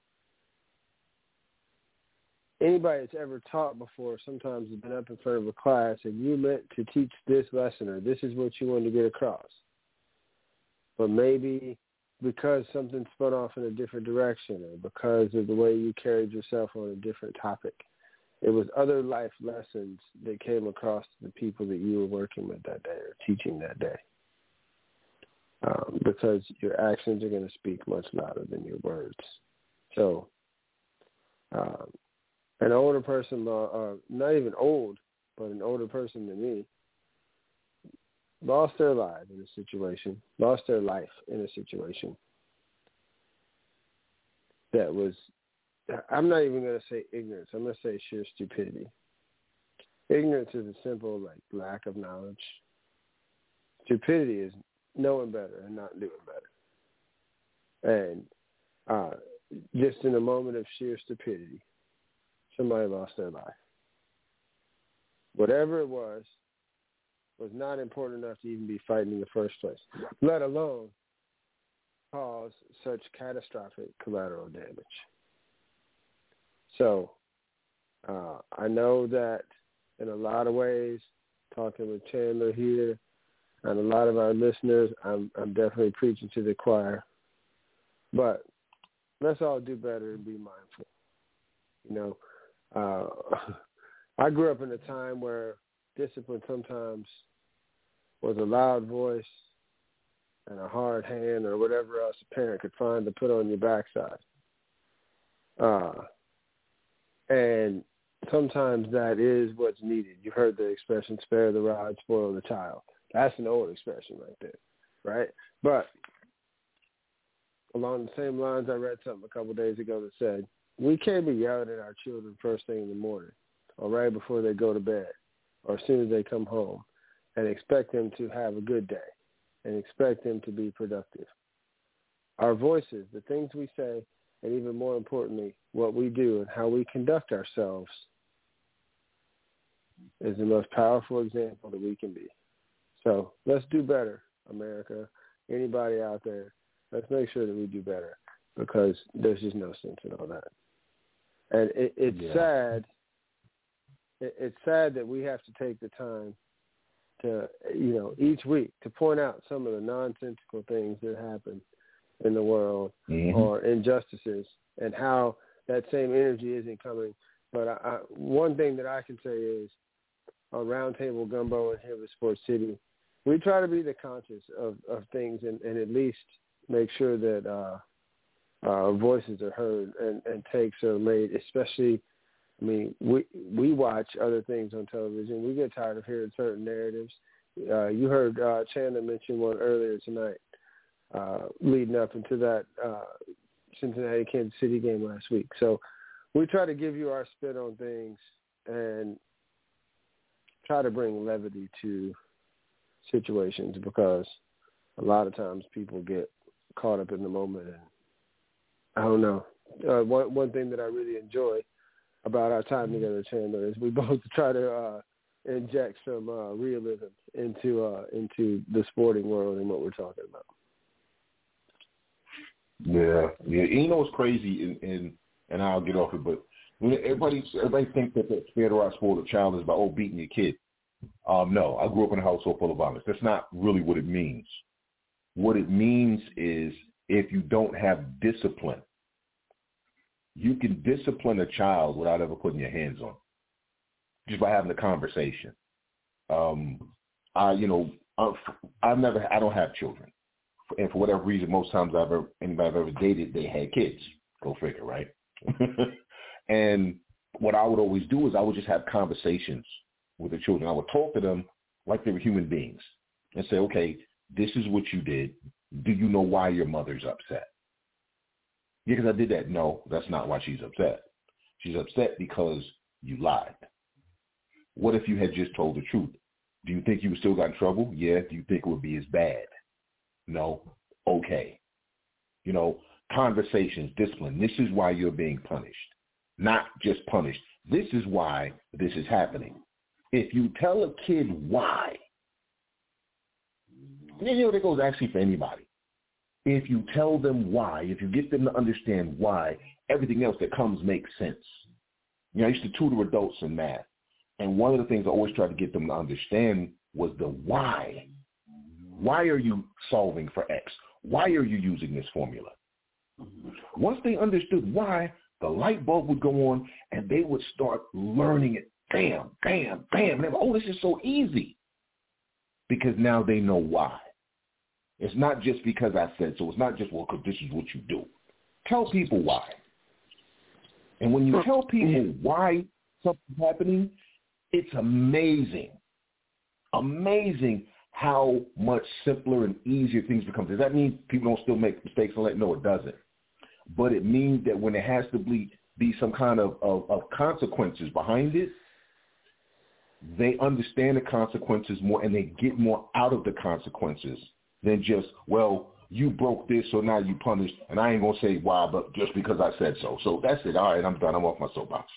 Anybody that's ever taught before sometimes has been up in front of a class and you meant to teach this lesson or this is what you wanted to get across. But maybe because something spun off in a different direction or because of the way you carried yourself on a different topic, it was other life lessons that came across to the people that you were working with that day or teaching that day. Um, because your actions are going to speak much louder than your words. So um, an older person, uh, uh, not even old, but an older person than me, lost their lives in a situation, lost their life in a situation that was, I'm not even going to say ignorance. I'm going to say sheer stupidity. Ignorance is a simple, like, lack of knowledge. Stupidity is knowing better and not doing better. And uh, just in a moment of sheer stupidity, somebody lost their life. Whatever it was, was not important enough to even be fighting in the first place, let alone cause such catastrophic collateral damage. So uh, I know that in a lot of ways talking with Chandler here and a lot of our listeners. I'm, I'm definitely preaching to the choir. But let's all do better and be mindful. You know, uh, I grew up in a time where discipline sometimes was a loud voice and a hard hand or whatever else a parent could find to put on your backside. Uh, and sometimes that is what's needed. You've heard the expression, spare the rod, spoil the child. That's an old expression right there, right? But along the same lines, I read something a couple of days ago that said, we can't be yelling at our children first thing in the morning or right before they go to bed or as soon as they come home and expect them to have a good day and expect them to be productive. Our voices, the things we say, and even more importantly, what we do and how we conduct ourselves is the most powerful example that we can be. So let's do better, America. Anybody out there, let's make sure that we do better because there's just no sense in all that. And it, it's yeah. sad. It, it's sad that we have to take the time to, you know, each week to point out some of the nonsensical things that happen in the world mm-hmm. or injustices and how that same energy isn't coming. But I, I, one thing that I can say is on Roundtable Gumbo and here with Sports City, we try to be the conscious of, of things and, and at least make sure that uh, our voices are heard and, and takes are made, especially, I mean, we we watch other things on television. We get tired of hearing certain narratives. Uh, you heard uh, Chandler mention one earlier tonight, uh, leading up into that uh, Cincinnati-Kansas City game last week. So we try to give you our spin on things and try to bring levity to situations because a lot of times people get caught up in the moment. And I don't know. Uh, one, one thing that I really enjoy about our time together, Chandler, is we both try to uh, inject some uh, realism into uh, into the sporting world and what we're talking about. Yeah, yeah. You know what's crazy, and and, and I'll get off it, but everybody everybody thinks that the spare the rod, spoil the child is about oh beating your kid. Um, no, I grew up in a household full of violence. That's not really what it means. What it means is if you don't have discipline, you can discipline a child without ever putting your hands on, just by having a conversation. Um, I, you know, I've, I've never, I don't have children, and for whatever reason, most times I've ever anybody I've ever dated, they had kids. Go figure, right? And what I would always do is I would just have conversations with the children. I would talk to them like they were human beings and say, okay, this is what you did. Do you know why your mother's upset? Yeah, because I did that. No, that's not why she's upset. She's upset because you lied. What if you had just told the truth? Do you think you would still got in trouble? Yeah. Do you think it would be as bad? No. Okay. You know, conversations, discipline. This is why you're being punished, not just punished. This is why this is happening. If you tell a kid why, and you know, that goes actually for anybody. If you tell them why, if you get them to understand why, everything else that comes makes sense. You know, I used to tutor adults in math, and one of the things I always tried to get them to understand was the why. Why are you solving for X? Why are you using this formula? Once they understood why, the light bulb would go on, and they would start learning it. Bam, bam, bam. And they go, oh, this is so easy. Because now they know why. It's not just because I said so. It's not just, well, because this is what you do. Tell people why. And when you tell people why something's happening, it's amazing, amazing how much simpler and easier things become. Does that mean people don't still make mistakes and let? No, it doesn't. But it means that when it has to be, be some kind of, of, of consequences behind it, they understand the consequences more and they get more out of the consequences than just, well, you broke this, so now you punished, and I ain't going to say why, but just because I said so. So that's it. All right, I'm done. I'm off my soapbox.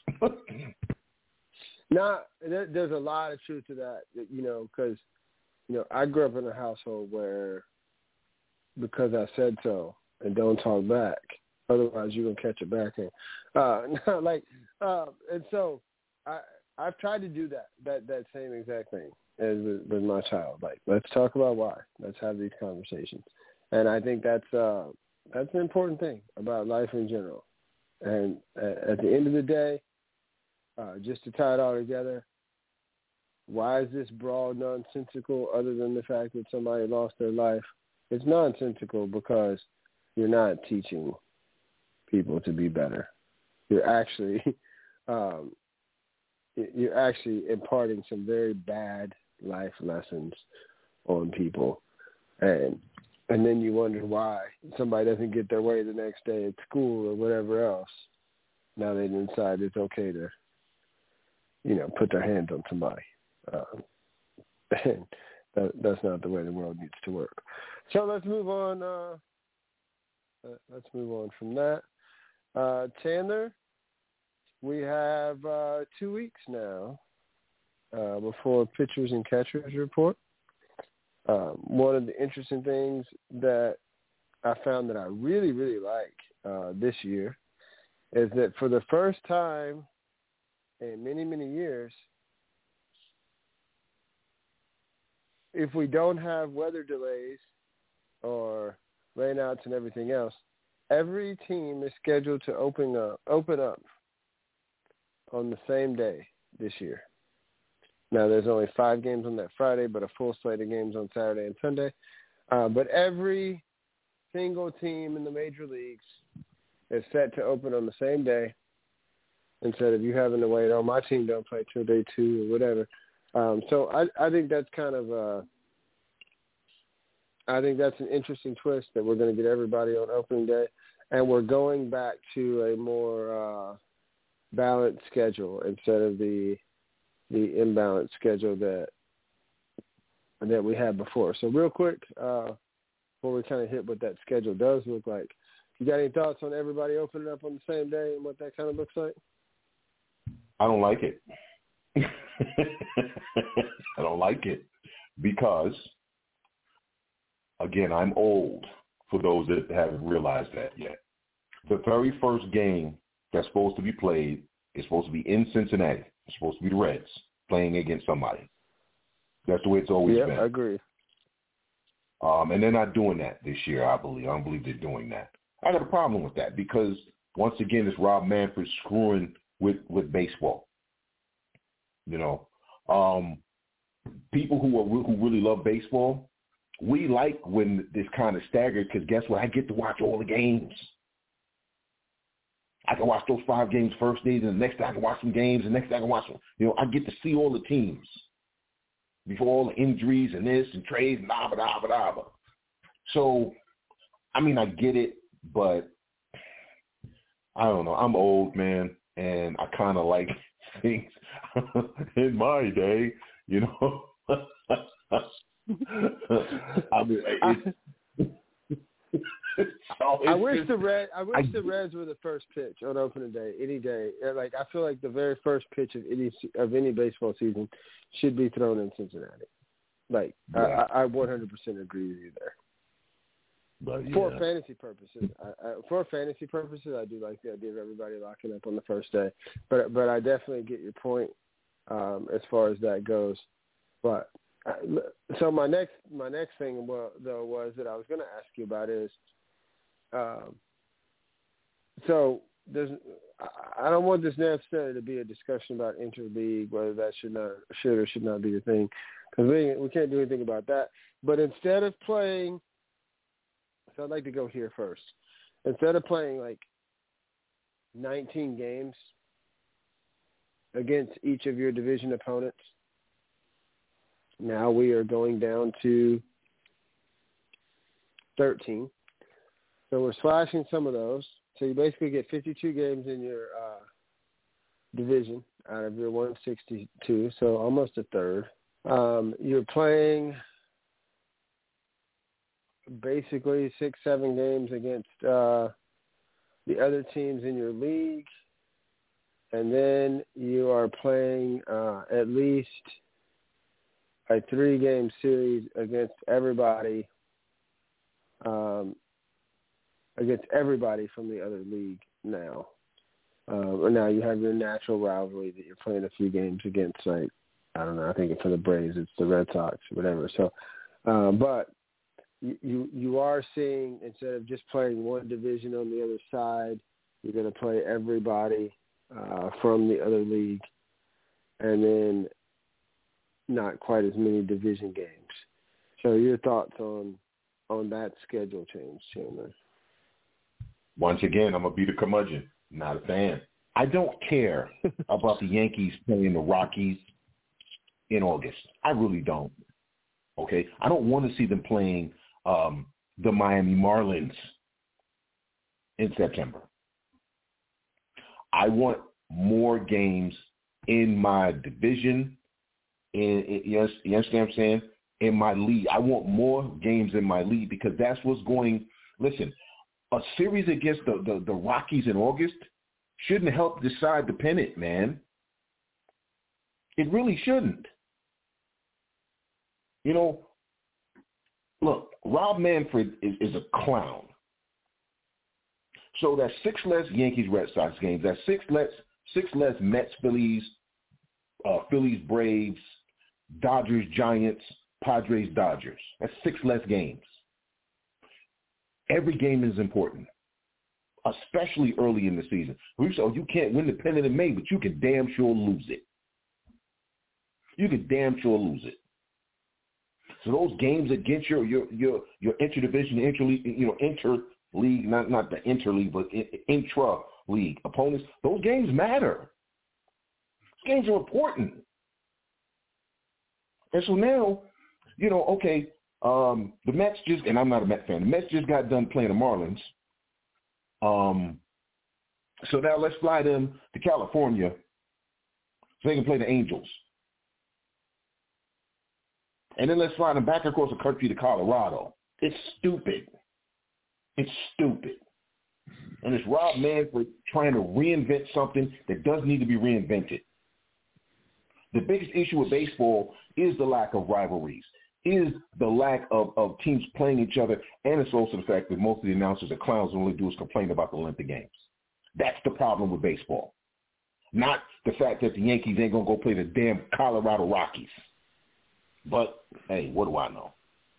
Now, there, there's a lot of truth to that, you know, because, you know, I grew up in a household where because I said so and don't talk back, otherwise you're going to catch a backhand. Uh, like, uh, and so I, I've tried to do that, that, that same exact thing. as with, with my child. Like, let's talk about why. Let's have these conversations. And I think that's uh, that's an important thing about life in general. And uh, at the end of the day, uh, just to tie it all together, why is this brawl nonsensical other than the fact that somebody lost their life? It's nonsensical because you're not teaching people to be better. You're actually um, you're actually imparting some very bad life lessons on people. And and then you wonder why somebody doesn't get their way the next day at school or whatever else. Now they decide it's okay to, you know, put their hands on somebody. Um, and that, that's not the way the world needs to work. So let's move on. Uh, let's move on from that. Uh, Chandler, we have uh, two weeks now uh, before pitchers and catchers report. Um, one of the interesting things that I found that I really, really like uh, this year is that for the first time in many, many years, if we don't have weather delays or rainouts and everything else, every team is scheduled to open up, open up on the same day this year. Now, there's only five games on that Friday, but a full slate of games on Saturday and Sunday. Uh, but every single team in the major leagues is set to open on the same day instead of you having to wait, oh, my team don't play till day two or whatever. Um, so I, I think that's kind of uh, I think that's an interesting twist that we're going to get everybody on opening day, and we're going back to a more uh, balanced schedule instead of the the imbalanced schedule that that we had before. So real quick, uh, before we kind of hit what that schedule does look like, you got any thoughts on everybody opening up on the same day and what that kind of looks like? I don't like it. I don't like it because, again, I'm old for those that haven't realized that yet. The very first game that's supposed to be played is supposed to be in Cincinnati. It's supposed to be the Reds playing against somebody. That's the way it's always yeah, been. Yeah, I agree. Um, and they're not doing that this year, I believe. I don't believe they're doing that. I got a problem with that because, once again, it's Rob Manfred screwing with, with baseball. You know, um, people who are who really love baseball, we like when it's kind of staggered because guess what? I get to watch all the games. I can watch those five games first day, and the next day I can watch some games, and the next day I can watch them. You know, I get to see all the teams before all the injuries and this and trades and blah, blah, blah, blah, blah. So, I mean, I get it, but I don't know. I'm old, man, and I kind of like things in my day, you know. I mean, it's, so I wish just, the Red, I wish I, the Reds were the first pitch on opening day any day. Like I feel like the very first pitch of any of any baseball season should be thrown in Cincinnati. Like yeah. I, I one hundred percent agree with you there. But, yeah. For fantasy purposes, I, I, for fantasy purposes, I do like the idea of everybody locking up on the first day. But but I definitely get your point um, as far as that goes. But uh, so my next my next thing well, though was that I was going to ask you about is. Um, so there's, I don't want this necessarily to be a discussion about interleague, whether that should not should or should not be the thing, because we we can't do anything about that. But instead of playing, so I'd like to go here first. Instead of playing like nineteen games against each of your division opponents, now we are going down to thirteen. So we're slashing some of those. So you basically get fifty-two games in your uh, division out of your one sixty-two, so almost a third. Um, you're playing basically six, seven games against uh, the other teams in your league. And then you are playing uh, at least a three-game series against everybody um, against everybody from the other league now. Um, now you have your natural rivalry that you're playing a few games against, like I don't know. I think for the Braves, it's the Red Sox, whatever. So, uh, but you, you you are seeing, instead of just playing one division on the other side, you're going to play everybody uh, from the other league, and then not quite as many division games. So your thoughts on on that schedule change, Chandler? Once again, I'm going to be the curmudgeon. Not a fan. I don't care about the Yankees playing the Rockies in August. I really don't. Okay? I don't want to see them playing um, the Miami Marlins in September. I want more games in my division. In, in you, you understand what I'm saying? In my league. I want more games in my league because that's what's going – listen, a series against the, the, the Rockies in August shouldn't help decide the pennant, man. It really shouldn't. You know, look, Rob Manfred is, is a clown. So that's six less Yankees Red Sox games. That's six less six less Mets Phillies, uh, Phillies Braves, Dodgers Giants, Padres Dodgers. That's six less games. Every game is important, especially early in the season. So you can't win the pennant in May, but you can damn sure lose it. You can damn sure lose it. So those games against your your your your interdivision, interleague, you know, interleague, not not the interleague, but intra league opponents, those games matter. Those games are important. And so now, you know, okay, um, the Mets just, and I'm not a Met fan, the Mets just got done playing the Marlins. Um, so now let's fly them to California so they can play the Angels. And then let's fly them back across the country to Colorado. It's stupid. It's stupid. And it's Rob Manfred trying to reinvent something that does need to be reinvented. The biggest issue with baseball is the lack of rivalries, is the lack of, of teams playing each other, and it's also the fact that most of the announcers are clowns and all they do is complain about the length of games. That's the problem with baseball. Not the fact that the Yankees ain't going to go play the damn Colorado Rockies. But, hey, what do I know?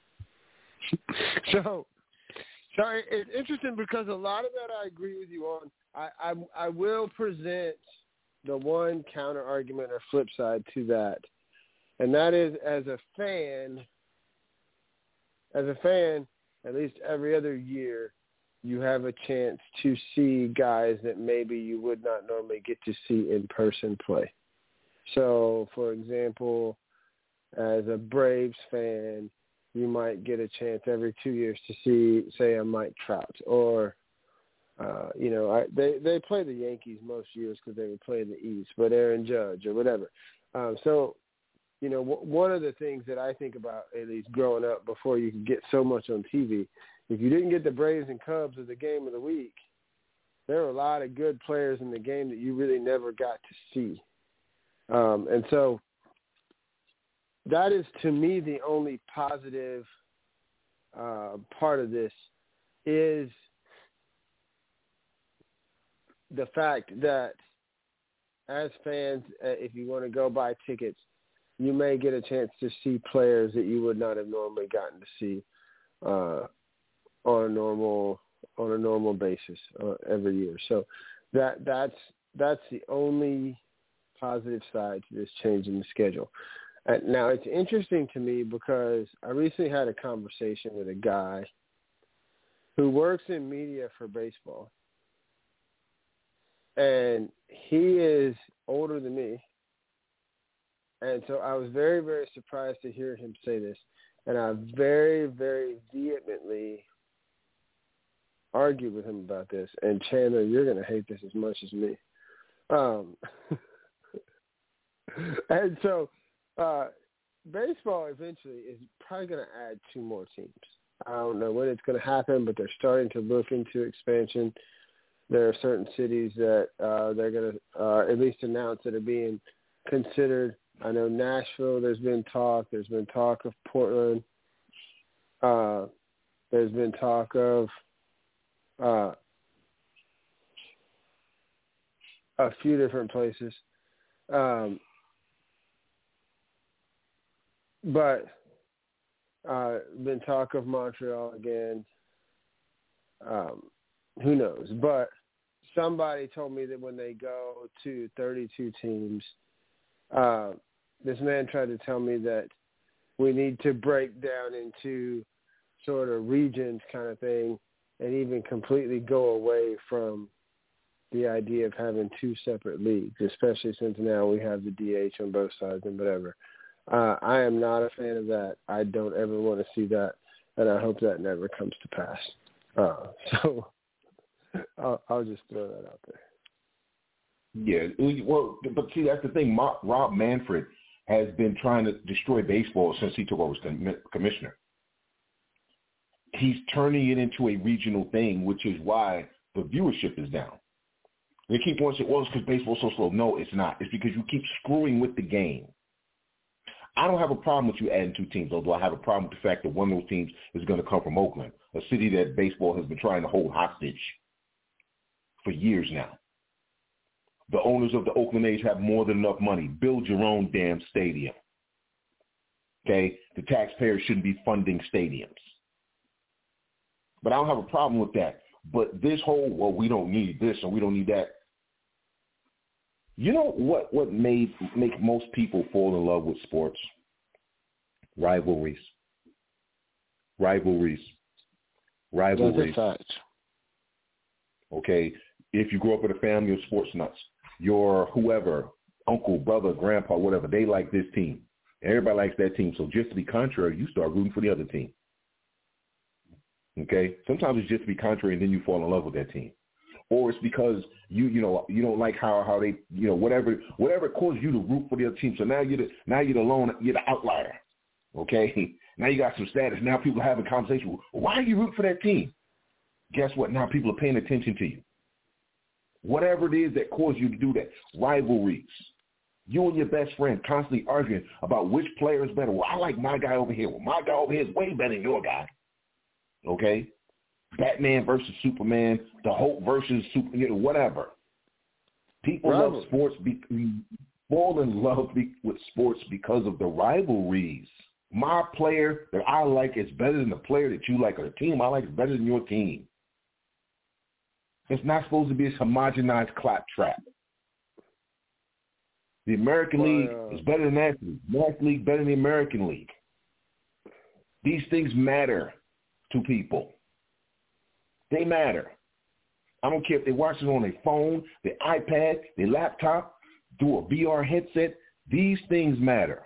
So, sorry, it's interesting because a lot of that I agree with you on. I, I, I will present the one counter argument or flip side to that, and that is as a fan, as a fan, at least every other year, you have a chance to see guys that maybe you would not normally get to see in person play. So, for example, as a Braves fan, you might get a chance every two years to see, say, a Mike Trout. Or, uh, you know, I, they, they play the Yankees most years because they would play in the East, but Aaron Judge or whatever. Um, so, you know, w- one of the things that I think about, at least growing up before you could get so much on T V, if you didn't get the Braves and Cubs as the game of the week, there were a lot of good players in the game that you really never got to see. Um, and so, that is, to me, the only positive uh, part of this is the fact that as fans, uh, if you want to go buy tickets, you may get a chance to see players that you would not have normally gotten to see uh, on a normal on a normal basis uh, every year. So that that's that's the only positive side to this change in the schedule. Uh, now, it's interesting to me because I recently had a conversation with a guy who works in media for baseball. And he is older than me. And so I was very, very surprised to hear him say this. And I very, very vehemently argued with him about this. And Chandler, you're going to hate this as much as me. Um, and so uh, baseball eventually is probably going to add two more teams. I don't know when it's going to happen, but they're starting to look into expansion. There are certain cities that uh, they're going to uh, at least announce that are being considered. I know Nashville, there's been talk. There's been talk of Portland. Uh, there's been talk of uh, a few different places. Um, but uh, been talk of Montreal again. Um, who knows? But somebody told me that when they go to thirty-two teams, uh, this man tried to tell me that we need to break down into sort of regions kind of thing and even completely go away from the idea of having two separate leagues, especially since now we have the D H on both sides and whatever. Uh, I am not a fan of that. I don't ever want to see that, and I hope that never comes to pass. Uh, so I'll, I'll just throw that out there. Yeah, well, but see, that's the thing. Rob Manfred has been trying to destroy baseball since he took over as commissioner. He's turning it into a regional thing, which is why the viewership is down. They keep wanting to say, well, it's because baseball's so slow. No, it's not. It's because you keep screwing with the game. I don't have a problem with you adding two teams, although I have a problem with the fact that one of those teams is going to come from Oakland, a city that baseball has been trying to hold hostage for years now. The owners of the Oakland A's have more than enough money. Build your own damn stadium. Okay? The taxpayers shouldn't be funding stadiums. But I don't have a problem with that. But this whole, well, we don't need this and we don't need that. You know what, what made make most people fall in love with sports? Rivalries. Rivalries. Rivalries. That's a fact. Okay? If you grow up in a family of sports nuts, your whoever, uncle, brother, grandpa, whatever, they like this team. Everybody likes that team. So just to be contrary, you start rooting for the other team. Okay? Sometimes it's just to be contrary and then you fall in love with that team. Or it's because you you know you don't like how, how they you know whatever whatever causes you to root for the other team. So now you're the now you're the lone you're the outlier. Okay? Now you got some status. Now people are having conversation. Why are you rooting for that team? Guess what? Now people are paying attention to you. Whatever it is that caused you to do that. Rivalries. You and your best friend constantly arguing about which player is better. Well, I like my guy over here. Well, my guy over here is way better than your guy. Okay? Batman versus Superman, the Hulk versus Super, you know, whatever. People Rivalry. love sports, be, fall in love be, with sports because of the rivalries. My player that I like is better than the player that you like, or the team I like is better than your team. It's not supposed to be a homogenized claptrap. The American well, League uh, is better than that league. National League better than the American League. These things matter to people. They matter. I don't care if they watch it on their phone, their iPad, their laptop, through a V R headset. These things matter.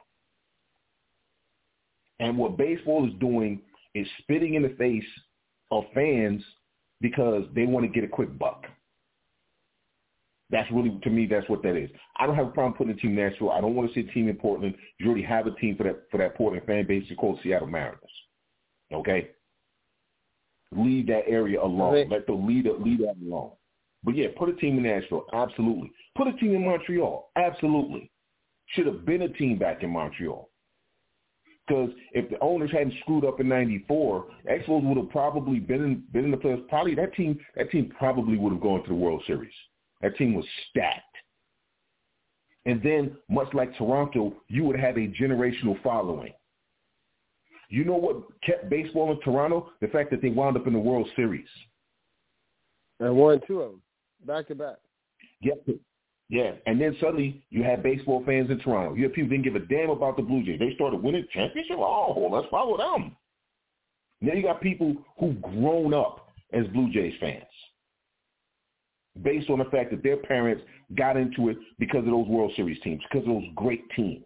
And what baseball is doing is spitting in the face of fans because they want to get a quick buck. That's really, to me, that's what that is. I don't have a problem putting a team in Nashville. I don't want to see a team in Portland. You already have a team for that for that Portland fan base. It's called Seattle Mariners. Okay? Leave that area alone. Right. Let the leader lead that alone. But, yeah, put a team in Nashville. Absolutely. Put a team in Montreal. Absolutely. Should have been a team back in Montreal. Because if the owners hadn't screwed up in ninety-four, Expos would have probably been in, been in the playoffs. Probably that team, that team probably would have gone to the World Series. That team was stacked. And then, much like Toronto, you would have a generational following. You know what kept baseball in Toronto? The fact that they wound up in the World Series. And won two of them, back to back. Yep. Yeah, and then suddenly you had baseball fans in Toronto. You had people who didn't give a damn about the Blue Jays. They started winning championship. Oh, let's follow them. Now you got people who've grown up as Blue Jays fans based on the fact that their parents got into it because of those World Series teams, because of those great teams.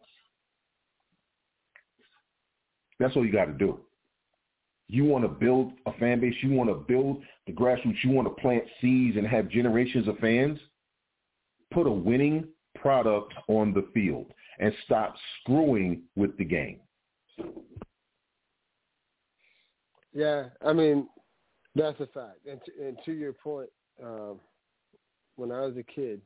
That's all you got to do. You want to build a fan base. You want to build the grassroots. You want to plant seeds and have generations of fans. Put a winning product on the field and stop screwing with the game. Yeah, I mean, that's a fact. And to, and to your point, um, when I was a kid,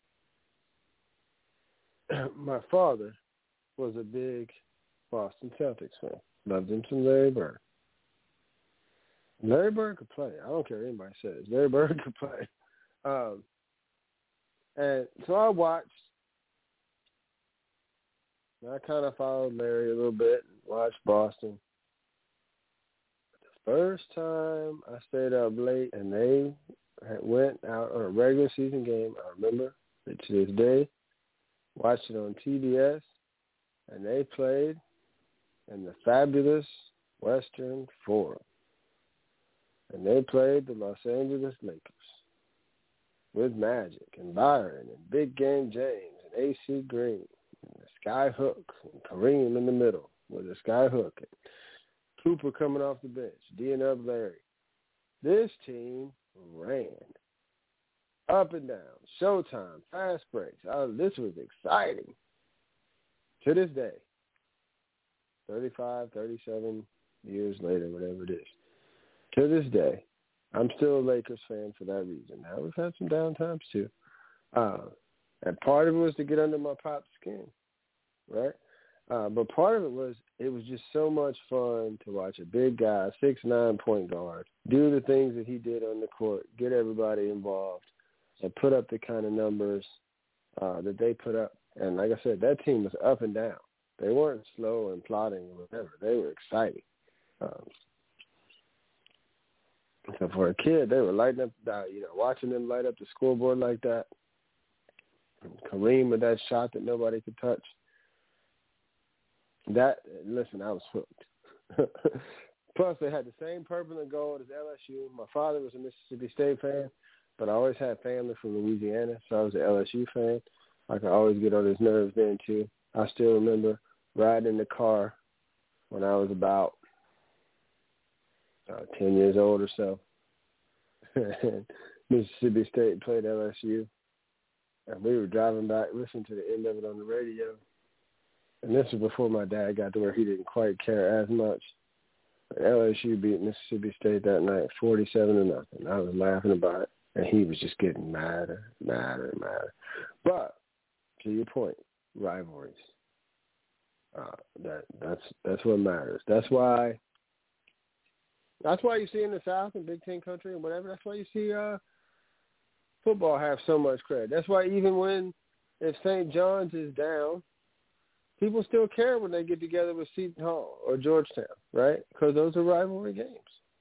my father was a big Boston Celtics fan. Loved him some Larry Bird. Larry Bird could play. I don't care what anybody says. Larry Bird could play. Um, and so I watched I kind of followed Larry a little bit, watched Boston. The first time I stayed up late and they went out on a regular season game, I remember it to this day, watched it on T B S, and they played in the fabulous Western Forum. And they played the Los Angeles Lakers with Magic and Byron and Big Game James and A C Green and the Sky Hook and Kareem in the middle with the Sky Hook and Cooper coming off the bench, D and up Larry. This team ran up and down, showtime, fast breaks. Oh, this was exciting. To this day, thirty-five, thirty-seven years later, whatever it is, to this day, I'm still a Lakers fan for that reason. Now, we've had some down times too. Uh, and part of it was to get under my pop's skin, right? Uh, but part of it was it was just so much fun to watch a big guy, six nine point guard, do the things that he did on the court, get everybody involved, and put up the kind of numbers uh, that they put up. And like I said, that team was up and down. They weren't slow and plodding or whatever. They were exciting. Um, so for a kid, they were lighting up, uh, you know, watching them light up the scoreboard like that. And Kareem with that shot that nobody could touch. That, listen, I was hooked. Plus, they had the same purple and gold as L S U. My father was a Mississippi State fan, but I always had family from Louisiana, so I was an L S U fan. I could always get on his nerves then, too. I still remember riding in the car when I was about uh, ten years old or so. Mississippi State played L S U, and we were driving back, listening to the end of it on the radio. And this was before my dad got to where he didn't quite care as much. But L S U beat Mississippi State that night, forty-seven to nothing. I was laughing about it, and he was just getting madder, madder, and madder. But to your point, rivalries. Uh, that that's that's what matters. That's why. That's why you see in the South and Big Ten country and whatever. That's why you see uh, football have so much credit. That's why even when if Saint John's is down, people still care when they get together with Seton Hall or Georgetown, right? Because those are rivalry games.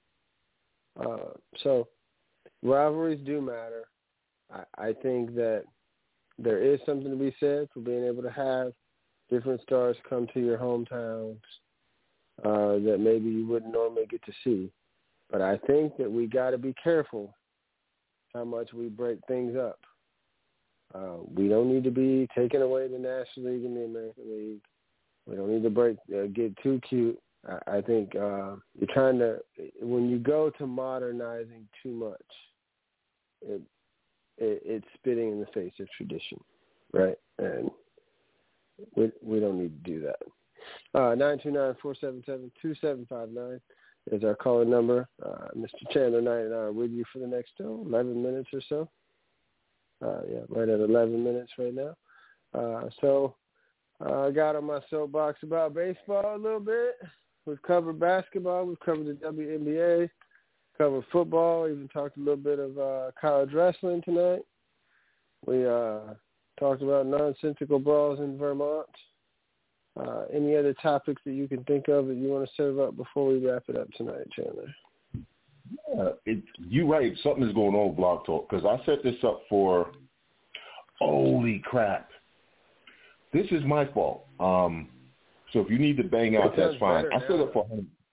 Uh, so rivalries do matter. I, I think that there is something to be said for being able to have different stars come to your hometowns uh, that maybe you wouldn't normally get to see. But I think that we got to be careful how much we break things up. Uh, we don't need to be taking away the National League and the American League. We don't need to break uh, get too cute. I, I think uh, you're trying to – when you go to modernizing too much, it, it, it's spitting in the face of tradition, right? And we we don't need to do that. Uh, nine two nine, four seven seven, two seven five nine is our caller number. Uh, Mister Chandler Knight and I are with you for the next oh, eleven minutes or so. Uh, yeah, right at eleven minutes right now. Uh, so uh, I got on my soapbox about baseball a little bit. We've covered basketball. We've covered the W N B A, covered football, even talked a little bit of uh, college wrestling tonight. We uh, talked about nonsensical brawls in Vermont. Uh, any other topics that you can think of that you want to serve up before we wrap it up tonight, Chandler? Uh, it, you're right. Something is going on with Blog Talk because I set this up for, holy crap, this is my fault. Um, so if you need to bang out, that's fine. I set it for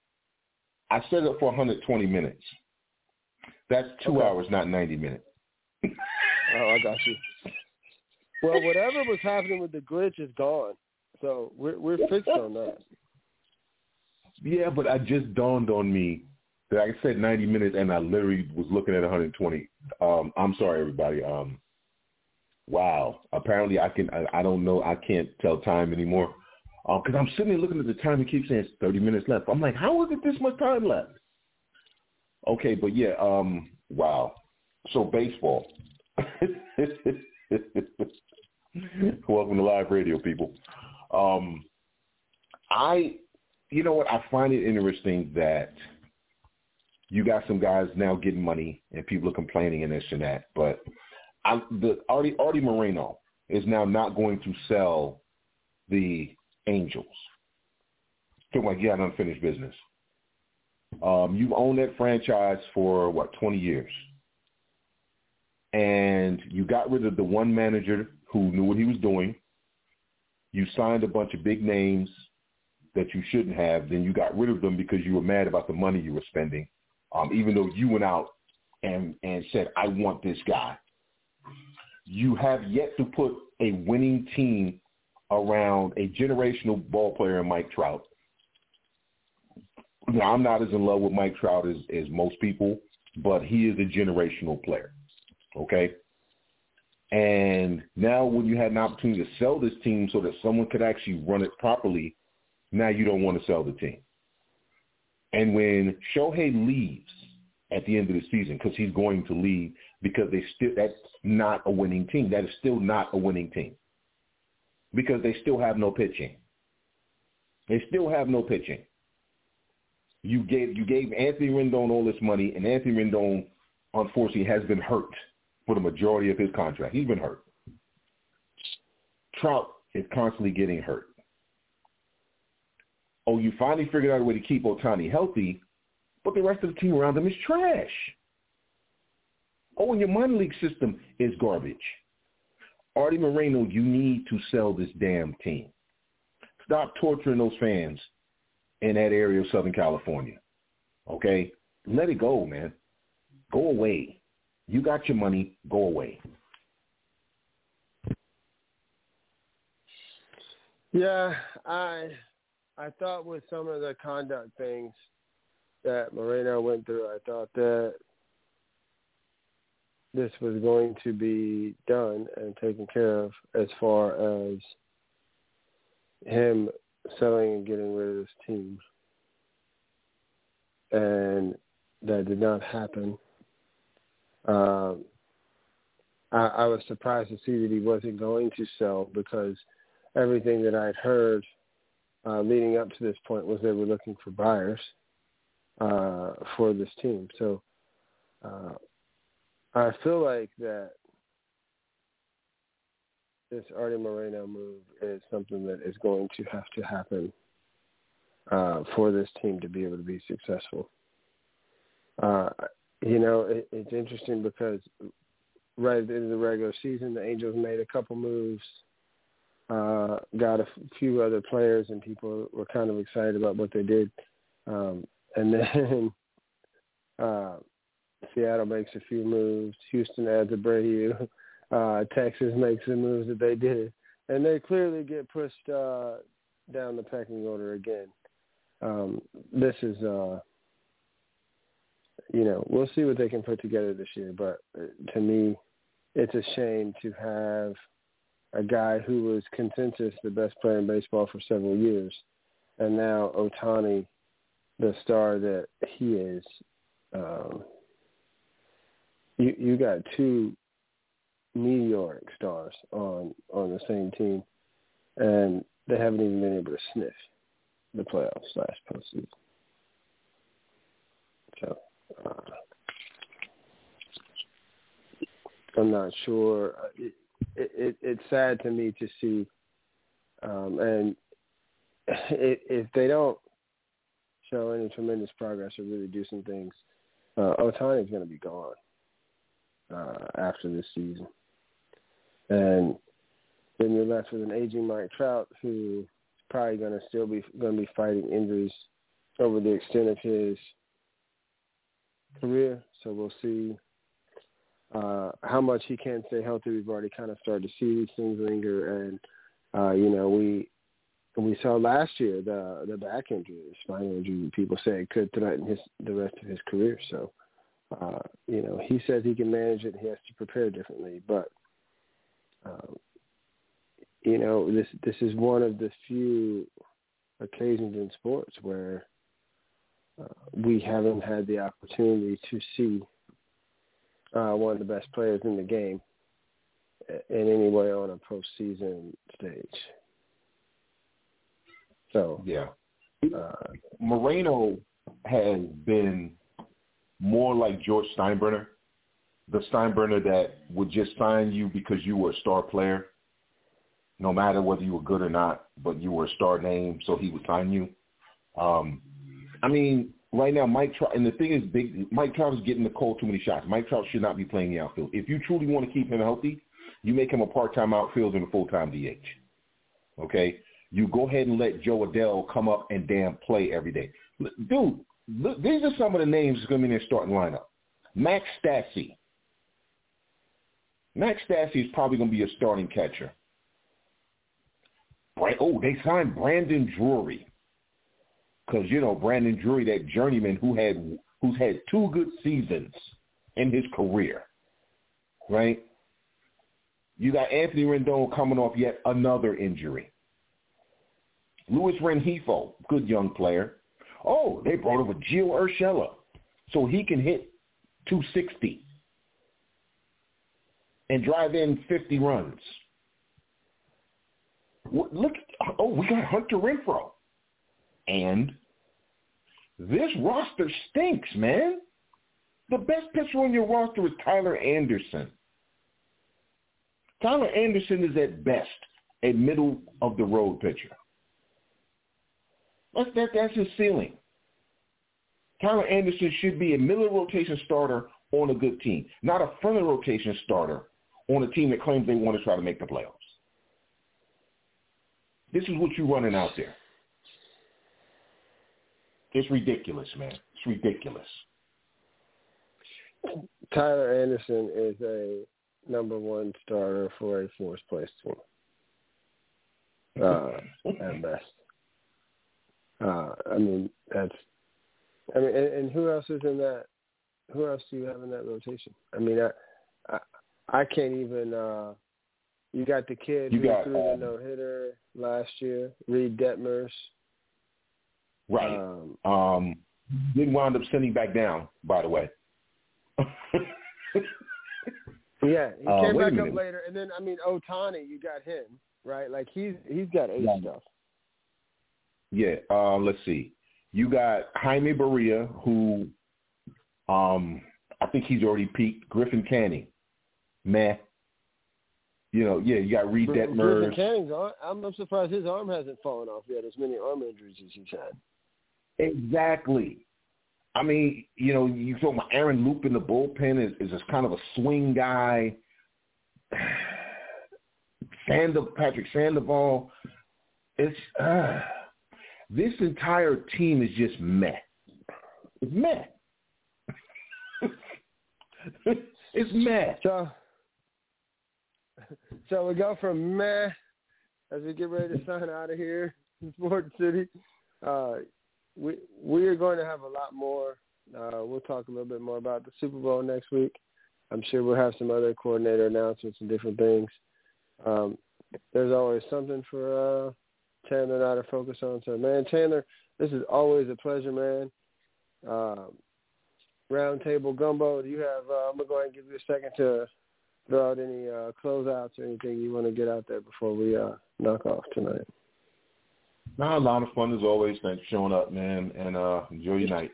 I set it for one hundred twenty minutes. That's two okay. hours, not ninety minutes. Oh, I got you. Well, whatever was happening with the glitch is gone, so we're we're fixed on that. Yeah, but I just dawned on me that I said ninety minutes, and I literally was looking at one hundred twenty. Um, I'm sorry, everybody. Um, wow. Apparently, I can. I, I don't know. I can't tell time anymore because um, I'm sitting there looking at the time and keep saying it's thirty minutes left. I'm like, how is it this much time left? Okay, but yeah. Um, wow. So baseball. Welcome to live radio, people. Um, I, you know what? I find it interesting that you got some guys now getting money and people are complaining and this and that. But I, the Artie, Artie Moreno is now not going to sell the Angels. Feel like you had unfinished business. Um, you've owned that franchise for, what, twenty years. And you got rid of the one manager who knew what he was doing. You signed a bunch of big names that you shouldn't have. Then you got rid of them because you were mad about the money you were spending, um, even though you went out and, and said, I want this guy. You have yet to put a winning team around a generational ball player in Mike Trout. Now, I'm not as in love with Mike Trout as, as most people, but he is a generational player, okay? And now when you had an opportunity to sell this team so that someone could actually run it properly, now you don't want to sell the team. And when Shohei leaves at the end of the season, because he's going to leave, because they still that's not a winning team. That is still not a winning team because they still have no pitching. They still have no pitching. You gave you gave Anthony Rendon all this money, and Anthony Rendon, unfortunately, has been hurt for the majority of his contract. He's been hurt. Trout is constantly getting hurt. Oh, you finally figured out a way to keep Ohtani healthy, but the rest of the team around him is trash. Oh, and your minor league system is garbage. Artie Moreno, you need to sell this damn team. Stop torturing those fans in that area of Southern California, okay? Let it go, man. Go away. You got your money. Go away. Yeah, I I thought with some of the conduct things that Moreno went through, I thought that this was going to be done and taken care of as far as him selling and getting rid of this team. And that did not happen. Um, I, I was surprised to see that he wasn't going to sell because everything that I'd heard uh, leading up to this point was they were looking for buyers uh, for this team. So uh, I feel like that this Artie Moreno move is something that is going to have to happen uh, for this team to be able to be successful. Uh, you know, it, it's interesting because right at the end of the regular season, the Angels made a couple moves, uh, got a f- few other players, and people were kind of excited about what they did. Um, and then uh, Seattle makes a few moves. Houston adds Abreu. Uh, Texas makes the moves that they did. And they clearly get pushed uh, down the pecking order again. Um, this is, uh, you know, we'll see what they can put together this year. But to me, it's a shame to have a guy who was consensus the best player in baseball for several years, and now Ohtani, the star that he is. Um, you you got two meteoric stars on on the same team, and they haven't even been able to sniff the playoffs last postseason. So uh, I'm not sure. It, it, it, it's sad to me to see, um, and it, if they don't show any tremendous progress or really do some things, uh, Ohtani is going to be gone uh, after this season. And then you're left with an aging Mike Trout who is probably going to still be going to be fighting injuries over the extent of his career. So we'll see uh, how much he can stay healthy. We've already kind of started to see these things linger, and uh, you know we we saw last year the the back injury, the spinal injury. People say it could threaten his the rest of his career. So uh, you know he says he can manage it. He has to prepare differently, but. Uh, you know, this this is one of the few occasions in sports where uh, we haven't had the opportunity to see uh, one of the best players in the game in any way on a postseason stage. So, yeah, uh, Moreno has been more like George Steinbrenner. The Steinbrenner that would just sign you because you were a star player no matter whether you were good or not, but you were a star name, so he would sign you. Um, I mean, right now, Mike Trout, and the thing is, big. Mike Trout is getting the call too many shots. Mike Trout should not be playing the outfield. If you truly want to keep him healthy, you make him a part-time outfielder and a full-time D H. Okay? You go ahead and let Joe Adele come up and damn play every day. Dude, look, these are some of the names that's going to be in their starting lineup. Max Stassi. Max Stassi is probably going to be a starting catcher. Right? Oh, they signed Brandon Drury. Because, you know, Brandon Drury, that journeyman who had who's had two good seasons in his career. Right? You got Anthony Rendon coming off yet another injury. Luis Rengifo, good young player. Oh, they brought over Gio Urshela so he can hit two sixty and drive in fifty runs. Look, oh, we got Hunter Renfroe. And this roster stinks, man. The best pitcher on your roster is Tyler Anderson. Tyler Anderson is at best a middle-of-the-road pitcher. That's, that, that's his ceiling. Tyler Anderson should be a middle-rotation starter on a good team, not a front-of-the-rotation starter on a team that claims they want to try to make the playoffs. This is what you're running out there. It's ridiculous, man. It's ridiculous. Tyler Anderson is a number one starter for a fourth-place team, uh, at best. Uh, I mean, that's. I mean, and, and who else is in that? Who else do you have in that rotation? I mean, I, I, I can't even. Uh, you got the kid you who got, threw um, the no hitter last year, Reed Detmers. Right. Um, um, didn't wind up sending back down, by the way. yeah, he uh, came back up later, and then I mean, Ohtani, you got him right. Like he's he's got ace yeah. stuff. Yeah. Uh, let's see. You got Jaime Barria, who um, I think he's already peaked. Griffin Canning, meh. You know, yeah, you got Reed Detmers. Griffin Canning's arm, I'm, I'm surprised his arm hasn't fallen off yet, as many arm injuries as he's had. Exactly. I mean, you know, you talk about Aaron Loop in the bullpen is, is just kind of a swing guy. Sander, Patrick Sandoval. It's uh, this entire team is just meh. It's meh. It's meh. So, so we go from meh as we get ready to sign out of here in Sports City. Uh, we we are going to have a lot more. Uh, we'll talk a little bit more about the Super Bowl next week. I'm sure we'll have some other coordinator announcements and different things. Um, there's always something for uh, Chandler and I to focus on. So, man, Chandler, this is always a pleasure, man. Um, round table gumbo. Do you have? Uh, I'm gonna go ahead and give you a second to throw out any uh, closeouts or anything you want to get out there before we uh, knock off tonight. No, a lot of fun as always. Thanks for showing up, man, and uh, enjoy your night.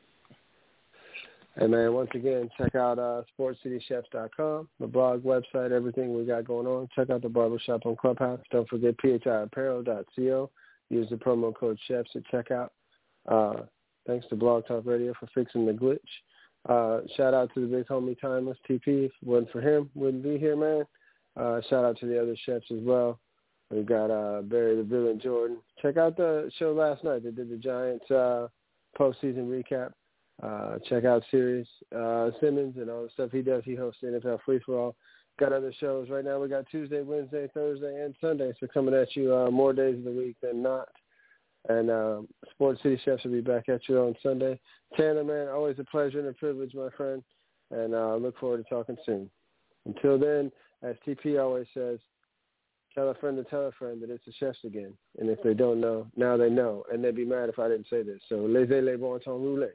Hey, man, once again, check out uh, sports city chefs dot com, the blog, website, everything we got going on. Check out the barbershop on Clubhouse. Don't forget p h i apparel dot co. Use the promo code CHEFS at checkout. Uh, thanks to Blog Talk Radio for fixing the glitch. Uh, shout out to the big homie Timeless T P. If it wasn't for him, wouldn't be here, man. Uh, shout out to the other chefs as well. We've got uh, Barry the Villain Jordan. Check out the show last night. They did the Giants uh, postseason recap. Uh, check out Sirius uh, Simmons and all the stuff he does. He hosts the N F L Free For All. Got other shows right now. We got Tuesday, Wednesday, Thursday, and Sunday. So coming at you uh, more days of the week than not. And uh, Sports City Chefs will be back at you on Sunday. Chandler, man, always a pleasure and a privilege, my friend. And I uh, look forward to talking soon. Until then, as T P always says, tell a friend to tell a friend that it's the chefs again. And if they don't know, now they know. And they'd be mad if I didn't say this. So, laissez les bon temps rouler.